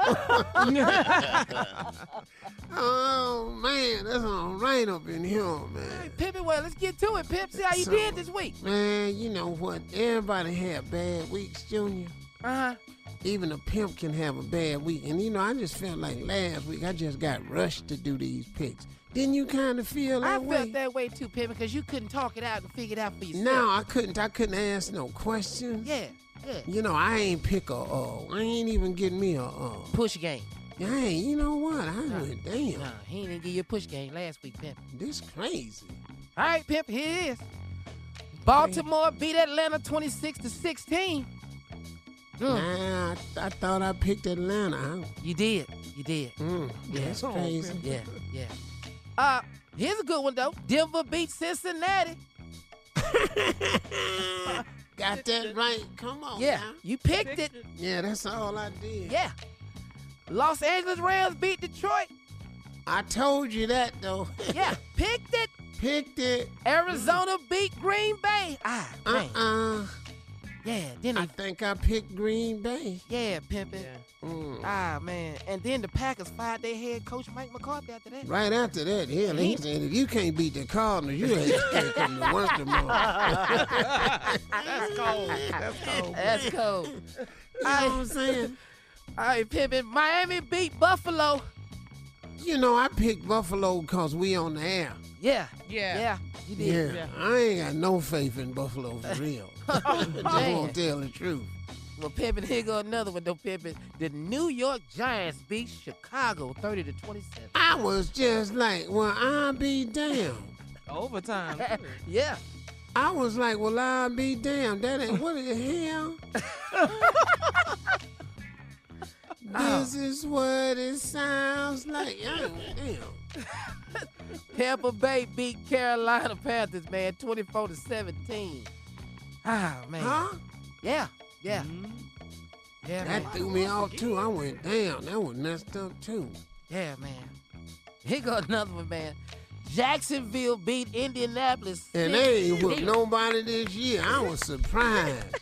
Oh man, that's all right up in here, man. Pimpin', well, let's get to it, Pimp. See how you So- did this week. Man, you know what? Everybody had bad weeks, Junior. Uh-huh. Even a pimp can have a bad week. And you know, I just felt like last week I just got rushed to do these picks. Didn't you kind of feel I that way? felt that way too, Pimpin', because you couldn't talk it out and figure it out for yourself. No, I couldn't. I couldn't ask no questions. Yeah. Yeah. You know, I ain't pick a, uh, I ain't even get me a, uh, Push game. Hey, you know what? I Nah. went, damn. Nah, he ain't even give you a push game last week, Pimp. This crazy. All right, Pimp, here it is. Baltimore beat Atlanta twenty-six to sixteen. Mm. Nah, I, I thought I picked Atlanta. Huh? You did. You did. Mm, Yeah. That's crazy. Yeah, yeah. Uh, here's a good one, though. Denver beat Cincinnati. Got that right. Come on. Yeah, now. you picked it. Yeah, that's all I did. Yeah. Los Angeles Rams beat Detroit. I told you that, though. Yeah, picked it. Picked it. Arizona beat Green Bay. Ah, man. Uh-uh. Yeah, then I they, think I picked Green Bay. yeah, pimpin'. Mm. Ah, man. And then the Packers fired their head coach Mike McCarthy after that. Right after that, hell, he said, if you can't beat the Cardinals, you ain't come to work tomorrow. That's cold. That's cold. That's cold. You know what I'm saying? All right, pimpin'. Miami beat Buffalo. You know, I picked Buffalo because we on the air. Yeah. Yeah. Yeah, you did. Yeah, I ain't got no faith in Buffalo for real. Just man. won't tell the truth. Well, Pimpin', here go another one, though, Pimpin'. The New York Giants beat Chicago thirty to twenty-seven. I was just like, well, I'll be damned. Overtime. too. Yeah. I was like, well, I'll be damned. That ain't, what the hell? This is what it sounds like. Oh, damn. Tampa Bay beat Carolina Panthers, man, twenty-four to seventeen. Ah, man. Huh? Yeah, yeah. Mm-hmm. Yeah, That man. threw me off, too. I went down. That was messed up, too. Yeah, man. Here go another one, man. Jacksonville beat Indianapolis. And they ain't whooped sixteen. nobody this year. I was surprised.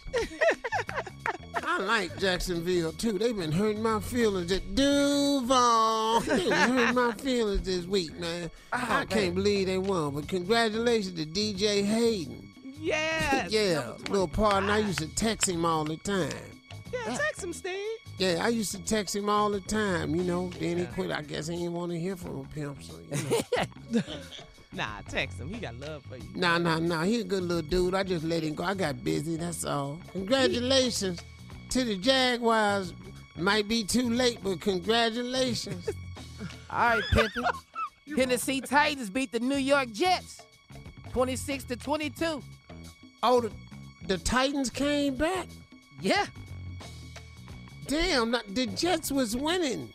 I like Jacksonville, too. They've been hurting my feelings at Duval. They've been hurting my feelings this week, man. I can't believe they won, but congratulations to D J Hayden. Yes. Yeah, little partner. I used to text him all the time. Yeah, text him, Steve. Yeah, I used to text him all the time, you know. Then he quit. I guess he didn't want to hear from a pimp, so, you know. Nah, text him. He got love for you. Nah, nah, nah. He a good little dude. I just let him go. I got busy, that's all. Congratulations to the Jaguars. Might be too late, but congratulations. All right, Pimpin'. Tennessee Titans beat the New York Jets twenty-six to twenty-two. Oh, the, the Titans came back? Yeah. Damn, not- the Jets was winning.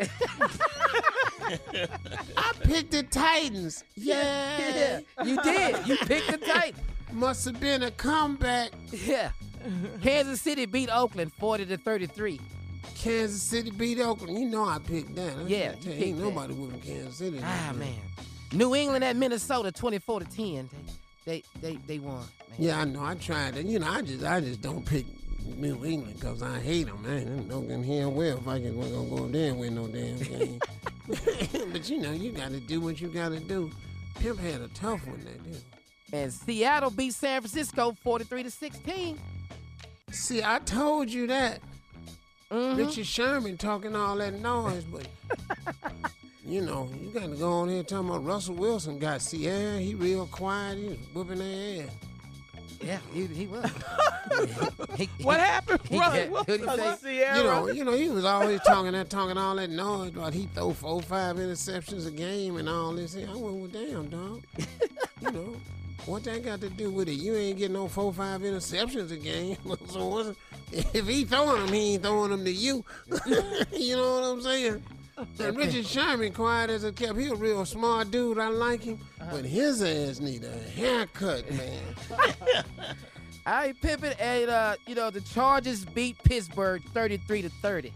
I picked the Titans. Yeah. You did. You picked the Titans. Must have been a comeback. Yeah. Kansas City beat Oakland forty to thirty-three. Kansas City beat Oakland. You know I picked that. I Yeah, tell you you, picked ain't that. nobody whooping Kansas City. Ah, man. New England at Minnesota twenty-four to ten. They they they, they won. Man. Yeah, I know. I tried it. You know, I just I just don't pick New England because I hate them, man. I don't can hear well if I can we're gonna go there and win no damn game. But you know, you got to do what you got to do. Pimp had a tough one that day. And Seattle beat San Francisco forty-three to sixteen. See, I told you that. Mhm. Richard Sherman talking all that noise, but you know, you got to go on here talking about Russell Wilson got Sierra. He real quiet. He was whooping their ass. Yeah, he, he was. He- he- What happened? he- Russell what'd he Wilson, say? Sierra. You know, you know, he was always talking that, talking all that noise about he throw four, five interceptions a game and all this. I went, well, damn, dog. You know, what that got to do with it? You ain't getting no four, five interceptions a game. So what's, if he throwing them, he ain't throwing them to you. You know what I'm saying? And Richard Sherman, quiet as a kept, he a real smart dude. I like him, but his ass need a haircut, man. All right, Pippin, and uh, you know the Chargers beat Pittsburgh thirty-three to thirty.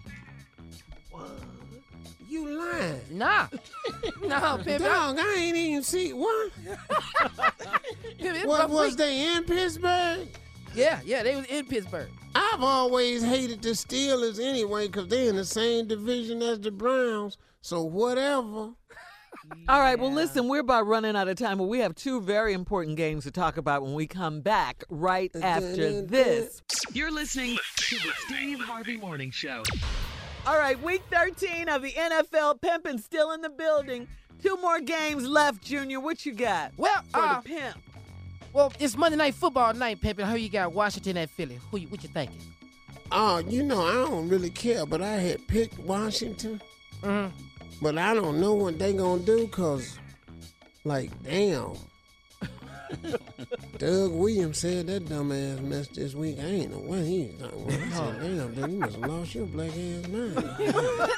You lying? Nah, no, Pippin. Dog, I ain't even see what. Pippin, What was they in Pittsburgh? Yeah, yeah, they was in Pittsburgh. I've always hated the Steelers anyway because they're in the same division as the Browns. So whatever. All right, well, listen, we're about running out of time, but we have two very important games to talk about when we come back right after this. You're listening to the Steve Harvey Morning Show. All right, week thirteen of the N F L. Pimpin' still in the building. Two more games left, Junior. What you got? Well, for uh, the pimp. Well, it's Monday Night Football night, Pimpin. Who you got? Washington at Philly. Who you, what you thinking? Oh, you know, I don't really care, but I had picked Washington. Mm-hmm. But I don't know what they gonna do, because, like, damn. Doug Williams said that dumbass mess this week. I ain't know what he was talking about. I said, damn, dude, you must have lost your black ass mind.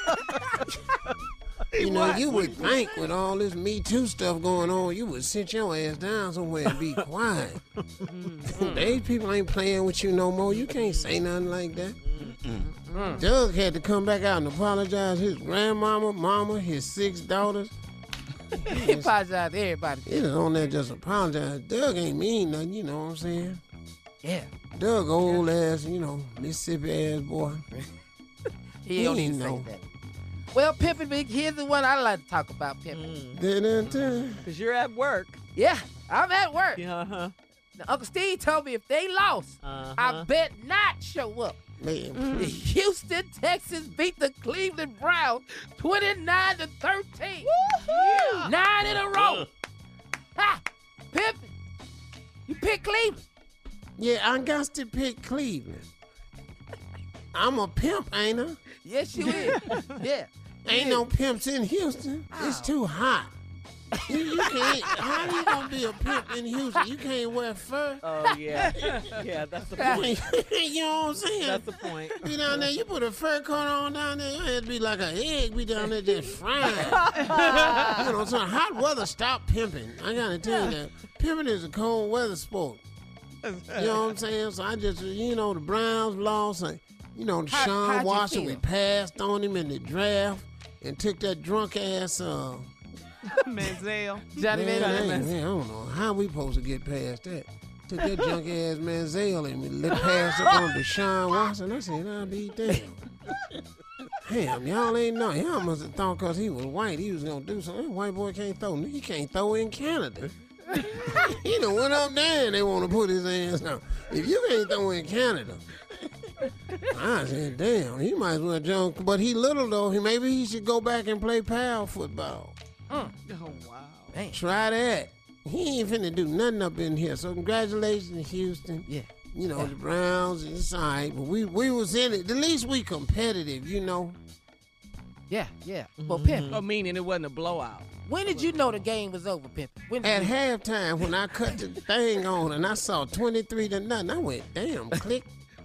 You know, What? you would think with all this Me Too stuff going on, you would sit your ass down somewhere and be quiet. These people ain't playing with you no more. You can't say nothing like that. Mm. Doug had to come back out and apologize. His grandmama, mama, his six daughters. He apologized to everybody. He was on there just apologize. Doug ain't mean nothing, you know what I'm saying? Yeah. Doug old ass, you know, Mississippi ass boy. He don't ain't even say know. that. Well, Pimpin' Big, here's the one I like to talk about, Pimpin'. Because you're at work. Yeah, I'm at work. Uh-huh. Now, Uncle Steve told me if they lost, Uh-huh. I bet not show up. Man, Mm. Houston, Texas beat the Cleveland Browns twenty-nine to thirteen. Yeah. Nine in a row. Ha! Pimpin', you pick Cleveland. Yeah, I got to pick Cleveland. I'm a pimp, ain't I? Yes, you is. Yeah. Ain't no pimps in Houston. It's too hot. You, you can't. How you gonna be a pimp in Houston? You can't wear fur. Oh, yeah. Yeah, that's the point. You know what I'm saying? That's the point. Be down there, you put a fur coat on down there, your head be like an egg. Be down there just frying. You know, so hot weather stop pimping. I gotta tell you that. Pimping is a cold weather sport. You know what I'm saying? So I just, you know, the Browns lost. And, you know, How- Deshaun how'd you Watson, feel? we passed on him in the draft and took that drunk ass. Uh, Manziel. Johnny man, I, Manziel. ain't- man, I don't know how we supposed to get past that. Took that junk ass Manziel and we let pass up on Deshaun Watson. I said, I'll be damn. Damn, y'all ain't know. Y'all must have thought because he was white, he was gonna do something. That white boy can't throw. He can't throw in Canada. He done went up there and they want to put his ass down. If you can't throw in Canada, I said, damn, he might as well jump. But he little though. He maybe he should go back and play pal football. Mm. Oh, wow. Man. Try that. He ain't finna do nothing up in here. So congratulations, Houston. Yeah. You know, the Browns, it's all right. But we, we was in it. At least we competitive, you know. Yeah, yeah. Well, Pimp, Oh, meaning it wasn't a blowout. when did you know the game was over, Pimp? When did At you- halftime, when I cut the thing on and I saw twenty-three to nothing, I went, damn, click.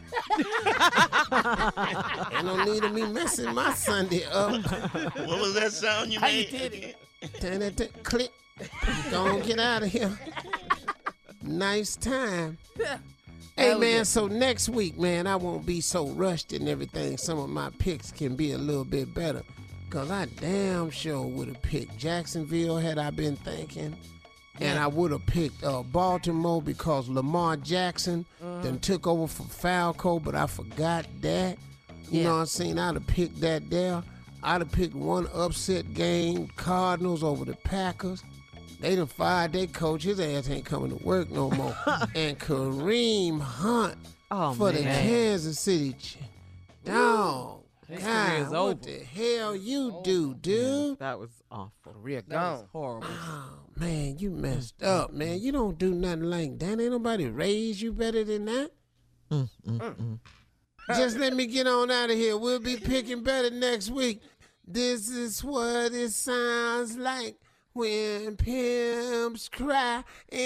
Ain't no need of me messing my Sunday up. What was that sound you How you made? did it? Turn that to click. Go on, get out of here. Nice time. Hey, Hell man, yeah. so next week, man, I won't be so rushed and everything. Some of my picks can be a little bit better. Because I damn sure would have picked Jacksonville had I been thinking. And I would have picked uh, Baltimore because Lamar Jackson then took over for Falco, but I forgot that. You Yeah. know what I'm saying? I'd have picked that there. I'd have picked one upset game, Cardinals over the Packers. They done fired their coach. His ass ain't coming to work no more. And Kareem Hunt Oh, for the man. Kansas City. Ch- Dog. His career is God, over. what the hell you do, dude? That was awful. Real That was gone. horrible. Oh, man, you messed up, man. You don't do nothing like that. Ain't nobody raised you better than that. Mm, mm, mm. Just let me get on out of here. We'll be picking better next week. This is what it sounds like when pimps cry.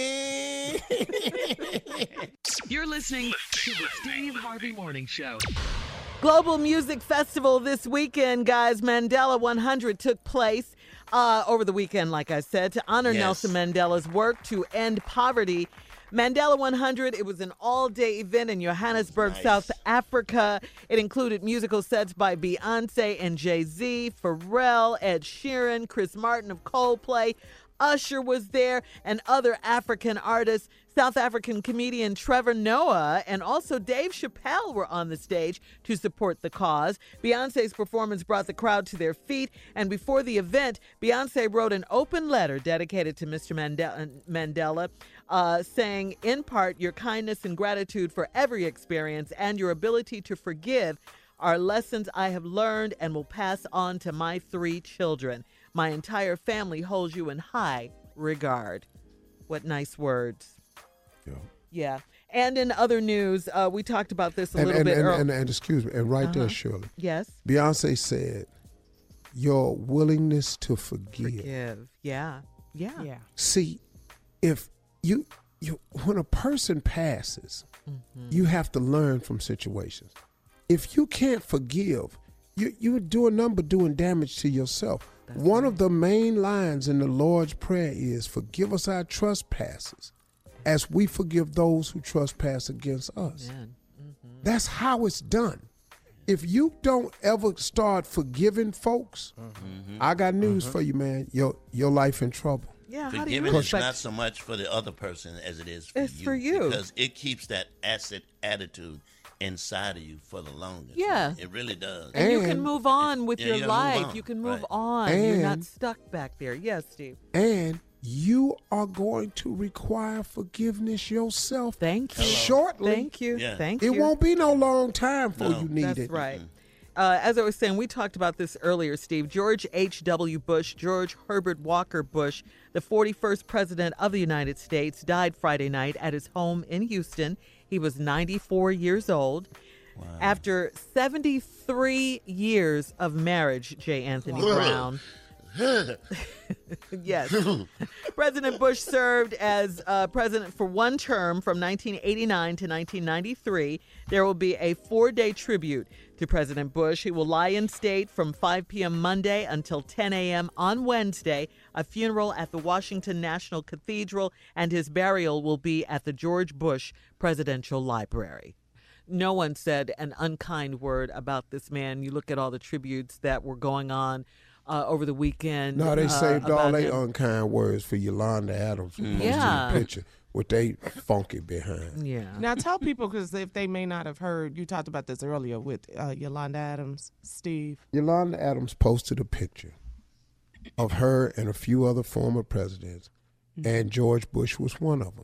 You're listening to the Steve Harvey Morning Show. Global Music Festival this weekend, guys. Mandela one hundred took place uh, over the weekend, like I said, to honor Yes. Nelson Mandela's work to end poverty. Mandela one hundred, it was an all-day event in Johannesburg, Nice. South Africa. It included musical sets by Beyonce and Jay-Z, Pharrell, Ed Sheeran, Chris Martin of Coldplay. Usher was there, and other African artists. South African comedian Trevor Noah and also Dave Chappelle were on the stage to support the cause. Beyonce's performance brought the crowd to their feet, and before the event, Beyonce wrote an open letter dedicated to Mister Mandela, Mandela uh, saying, in part, your kindness and gratitude for every experience and your ability to forgive are lessons I have learned and will pass on to my three children. My entire family holds you in high regard. What nice words. Yeah. Yeah. And in other news, uh, we talked about this a And, little and, bit and, earlier. and, and excuse me, and right Uh-huh. there, Shirley. Yes. Beyonce said, your willingness to forgive. Forgive. Yeah. Yeah. Yeah. See, if you, you when a person passes, Mm-hmm. you have to learn from situations. If you can't forgive, you, you're doing nothing but doing damage to yourself. One of the main lines in the Lord's Prayer is, forgive us our trespasses as we forgive those who trespass against us. Mm-hmm. That's how it's done. If you don't ever start forgiving folks, I got news for you, man. Your your life in trouble. Yeah, how do you Forgiving is expect- not so much for the other person as it is for It's you. for you. Because it keeps that acid attitude inside of you for the longest. Yeah. It really does. And, you can move on with Yeah, your you gotta move life. on. You can move Right. on. You're not And- stuck back there. Yes, Steve. And you are going to require forgiveness yourself. Thank you. Shortly. Thank you. Yeah. Thank It you. won't be no long time before No. you need That's it. right. Uh, as I was saying, we talked about this earlier, Steve. George H W. Bush, George Herbert Walker Bush, the forty-first president of the United States, died Friday night at his home in Houston. He was ninety-four years old. After seventy-three years of marriage, J. Anthony Brown. Yes. President Bush served as uh, president for one term from nineteen eighty-nine to nineteen ninety-three. There will be a four-day tribute to President Bush. He will lie in state from five p.m. Monday until ten a.m. on Wednesday, a funeral at the Washington National Cathedral, and his burial will be at the George Bush Presidential Library. No one said an unkind word about this man. You look at all the tributes that were going on uh, over the weekend. No, they uh, saved all about they him. unkind words for Yolanda Adams who posted Yeah. the picture with they funky behind. Yeah. Now tell people, because if they may not have heard, you talked about this earlier with uh, Yolanda Adams, Steve. Yolanda Adams posted a picture of her and a few other former presidents, and George Bush was one of them.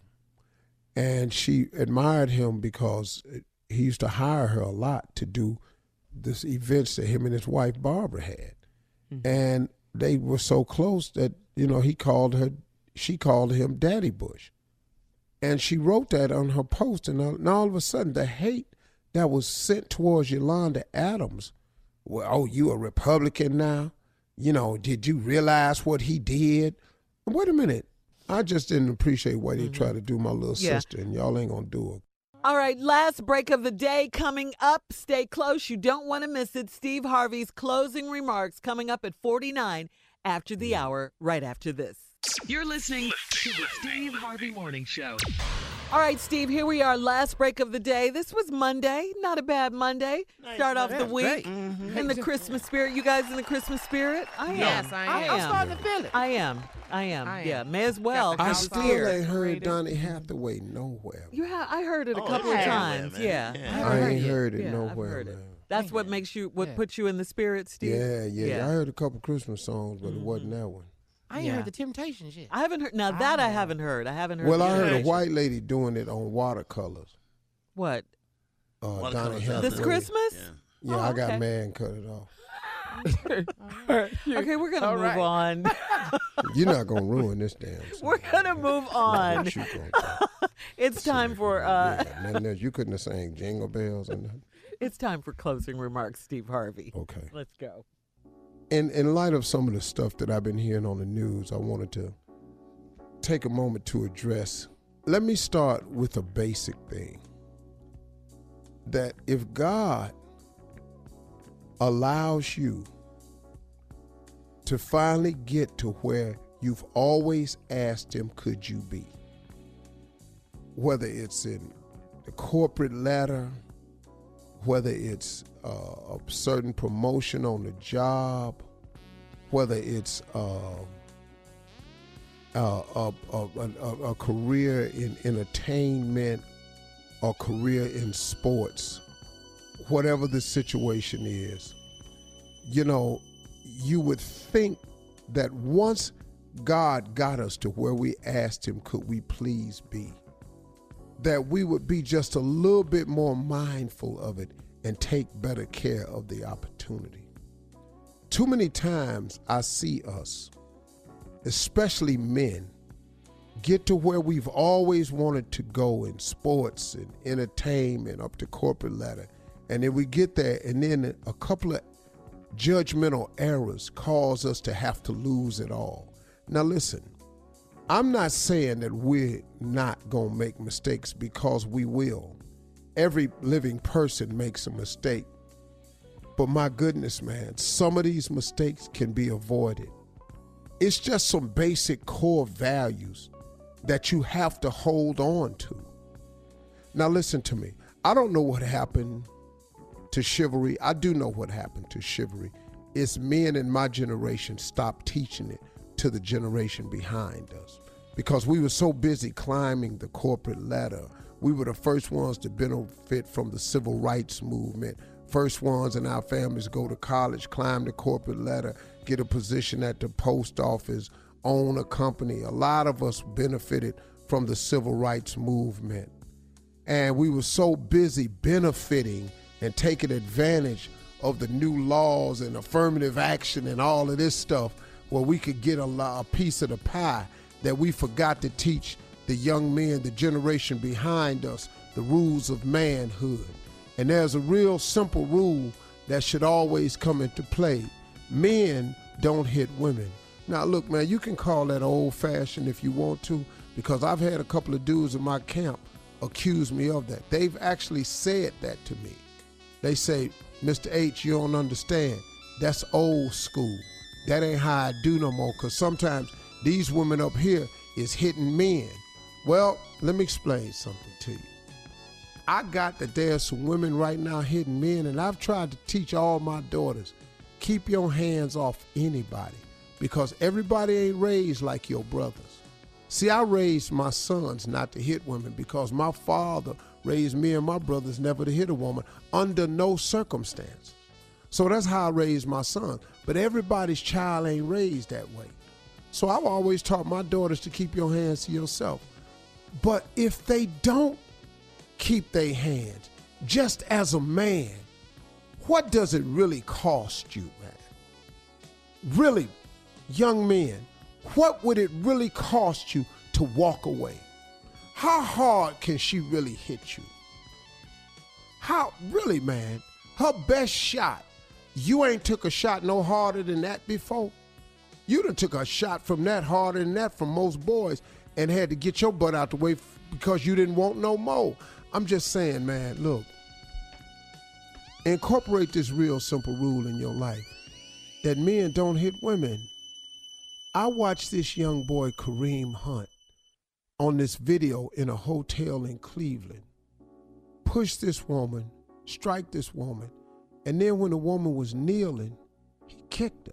And she admired him because he used to hire her a lot to do this events that him and his wife Barbara had. And they were so close that, you know, he called her, she called him Daddy Bush. And she wrote that on her post, and all, and all of a sudden the hate that was sent towards Yolanda Adams, well, oh, you a Republican now? You know, did you realize what he did? Wait a minute. I just didn't appreciate why they tried to do my little Yeah. sister, and y'all ain't gonna do it. All right, last break of the day coming up. Stay close. You don't want to miss it. Steve Harvey's closing remarks coming up at forty-nine after the hour, right after this. You're listening to the Steve Harvey Morning Show. All right, Steve, here we are. Last break of the day. This was Monday. Not a bad Monday. Start off the That's week great. Mhm. in the Christmas spirit. You guys in the Christmas spirit? I am. Yes, I I am. I'm am. starting to feel it. I am. I am. I am. Yeah, may as well. Got the I house still fire. ain't heard Rated. Donny Hathaway nowhere. You ha- I heard it a Oh, couple it's of everywhere, times. man. Yeah. Yeah. haven't I heard ain't yet. heard it Yeah, I've nowhere, heard it. man. That's what makes you, what Yeah. puts you in the spirit, Steve? Yeah, yeah, I heard a couple Christmas songs, but it wasn't that one. I ain't Yeah. heard the Temptations yet. I haven't heard. Now that I haven't heard. I haven't heard. Well, the I heard a Temptations. white lady doing it on watercolors. What? Uh, Watercolors Donny are Hathaway. This Christmas? Yeah. Yeah, Oh, I got okay. mad and cut it off. Okay, we're gonna All move right. on. You're not gonna ruin this damn song. We're gonna move on. What you gonna do? It's time for uh, Yeah, nothing else. You couldn't have sang Jingle Bells or nothing. it's time for closing remarks, Steve Harvey. Okay. Let's go. In in light of some of the stuff that I've been hearing on the news, I wanted to take a moment to address. Let me start with a basic thing. That if God allows you to finally get to where you've always asked him, could you be? Whether it's in the corporate ladder, whether it's uh, a certain promotion on the job, whether it's uh, uh, a, a, a, a career in entertainment or career in sports, whatever the situation is, you know, you would think that once God got us to where we asked him, could we please be, that we would be just a little bit more mindful of it and take better care of the opportunity. Too many times I see us, especially men, get to where we've always wanted to go in sports and entertainment up to corporate ladder. And then we get there, and then a couple of judgmental errors cause us to have to lose it all. Now listen, I'm not saying that we're not going to make mistakes, because we will. Every living person makes a mistake. But my goodness, man, some of these mistakes can be avoided. It's just some basic core values that you have to hold on to. Now listen to me. I don't know what happened to chivalry. I do know what happened to chivalry. It's men in my generation stopped teaching it to the generation behind us, because we were so busy climbing the corporate ladder. We were the first ones to benefit from the civil rights movement. First ones in our families go to college, climb the corporate ladder, get a position at the post office, own a company. A lot of us benefited from the civil rights movement. And we were so busy benefiting and taking advantage of the new laws and affirmative action and all of this stuff where we could get a, a piece of the pie, that we forgot to teach the young men, the generation behind us, the rules of manhood. And there's a real simple rule that should always come into play. Men don't hit women. Now, look, man, you can call that old-fashioned if you want to, because I've had a couple of dudes in my camp accuse me of that. They've actually said that to me. They say, Mister H, you don't understand. That's old school. That ain't how I do no more, because sometimes these women up here is hitting men. Well, let me explain something to you. I got that there's some women right now hitting men, and I've tried to teach all my daughters, keep your hands off anybody, because everybody ain't raised like your brothers. See, I raised my sons not to hit women, because my father raised me and my brothers never to hit a woman under no circumstance. So that's how I raised my sons. But everybody's child ain't raised that way. So I've always taught my daughters to keep your hands to yourself. But if they don't keep their hands, just as a man, what does it really cost you, man? Really, young men, what would it really cost you to walk away? How hard can she really hit you? How, really, man, her best shot, you ain't took a shot no harder than that before? You done took a shot from that harder than that from most boys and had to get your butt out the way f- because you didn't want no more. I'm just saying, man, look, incorporate this real simple rule in your life, that men don't hit women. I watched this young boy, Kareem Hunt, on this video in a hotel in Cleveland, push this woman, strike this woman, and then when the woman was kneeling, he kicked her.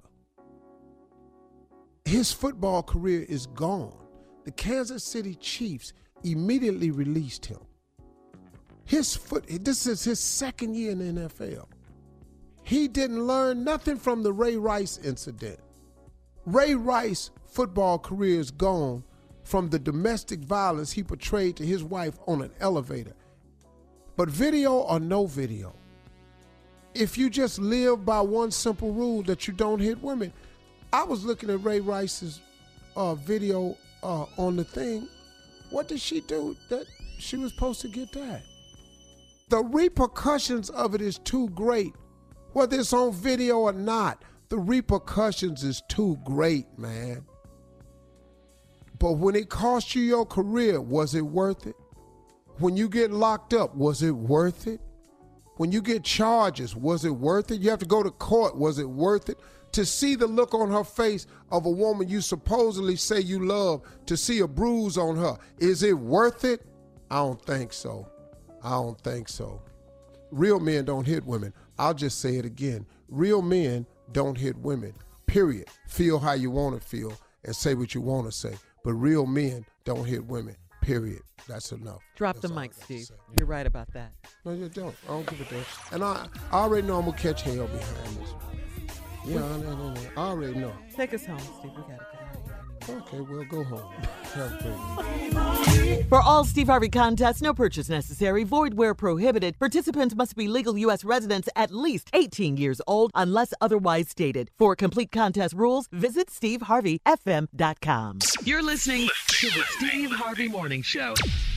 His football career is gone. The Kansas City Chiefs immediately released him. His foot, this is his second year in the N F L. He didn't learn nothing from the Ray Rice incident. Ray Rice's football career is gone from the domestic violence he portrayed to his wife on an elevator. But video or no video, if you just live by one simple rule that you don't hit women. I was looking at Ray Rice's uh, video uh, on the thing. What did she do that she was supposed to get that? The repercussions of it is too great. Whether it's on video or not, the repercussions is too great, man. But when it cost you your career, was it worth it? When you get locked up, was it worth it? When you get charges, was it worth it? You have to go to court, was it worth it? To see the look on her face of a woman you supposedly say you love, to see a bruise on her, is it worth it? I don't think so. I don't think so. Real men don't hit women. I'll just say it again. Real men don't hit women, period. Feel how you want to feel and say what you want to say. But real men don't hit women, period. That's enough. Drop That's the mic, Steve. You're right about that. No, you don't. I don't give a damn. And I, I already know I'm going to catch hell behind this. Yeah, I, know, I already know. Take us home, Steve. We got to get out of here. Okay, well, go home. Have a great For all Steve Harvey contests, no purchase necessary, void where prohibited. Participants must be legal U S residents at least eighteen years old unless otherwise stated. For complete contest rules, visit steve harvey f m dot com. You're listening to the Steve Harvey Morning Show.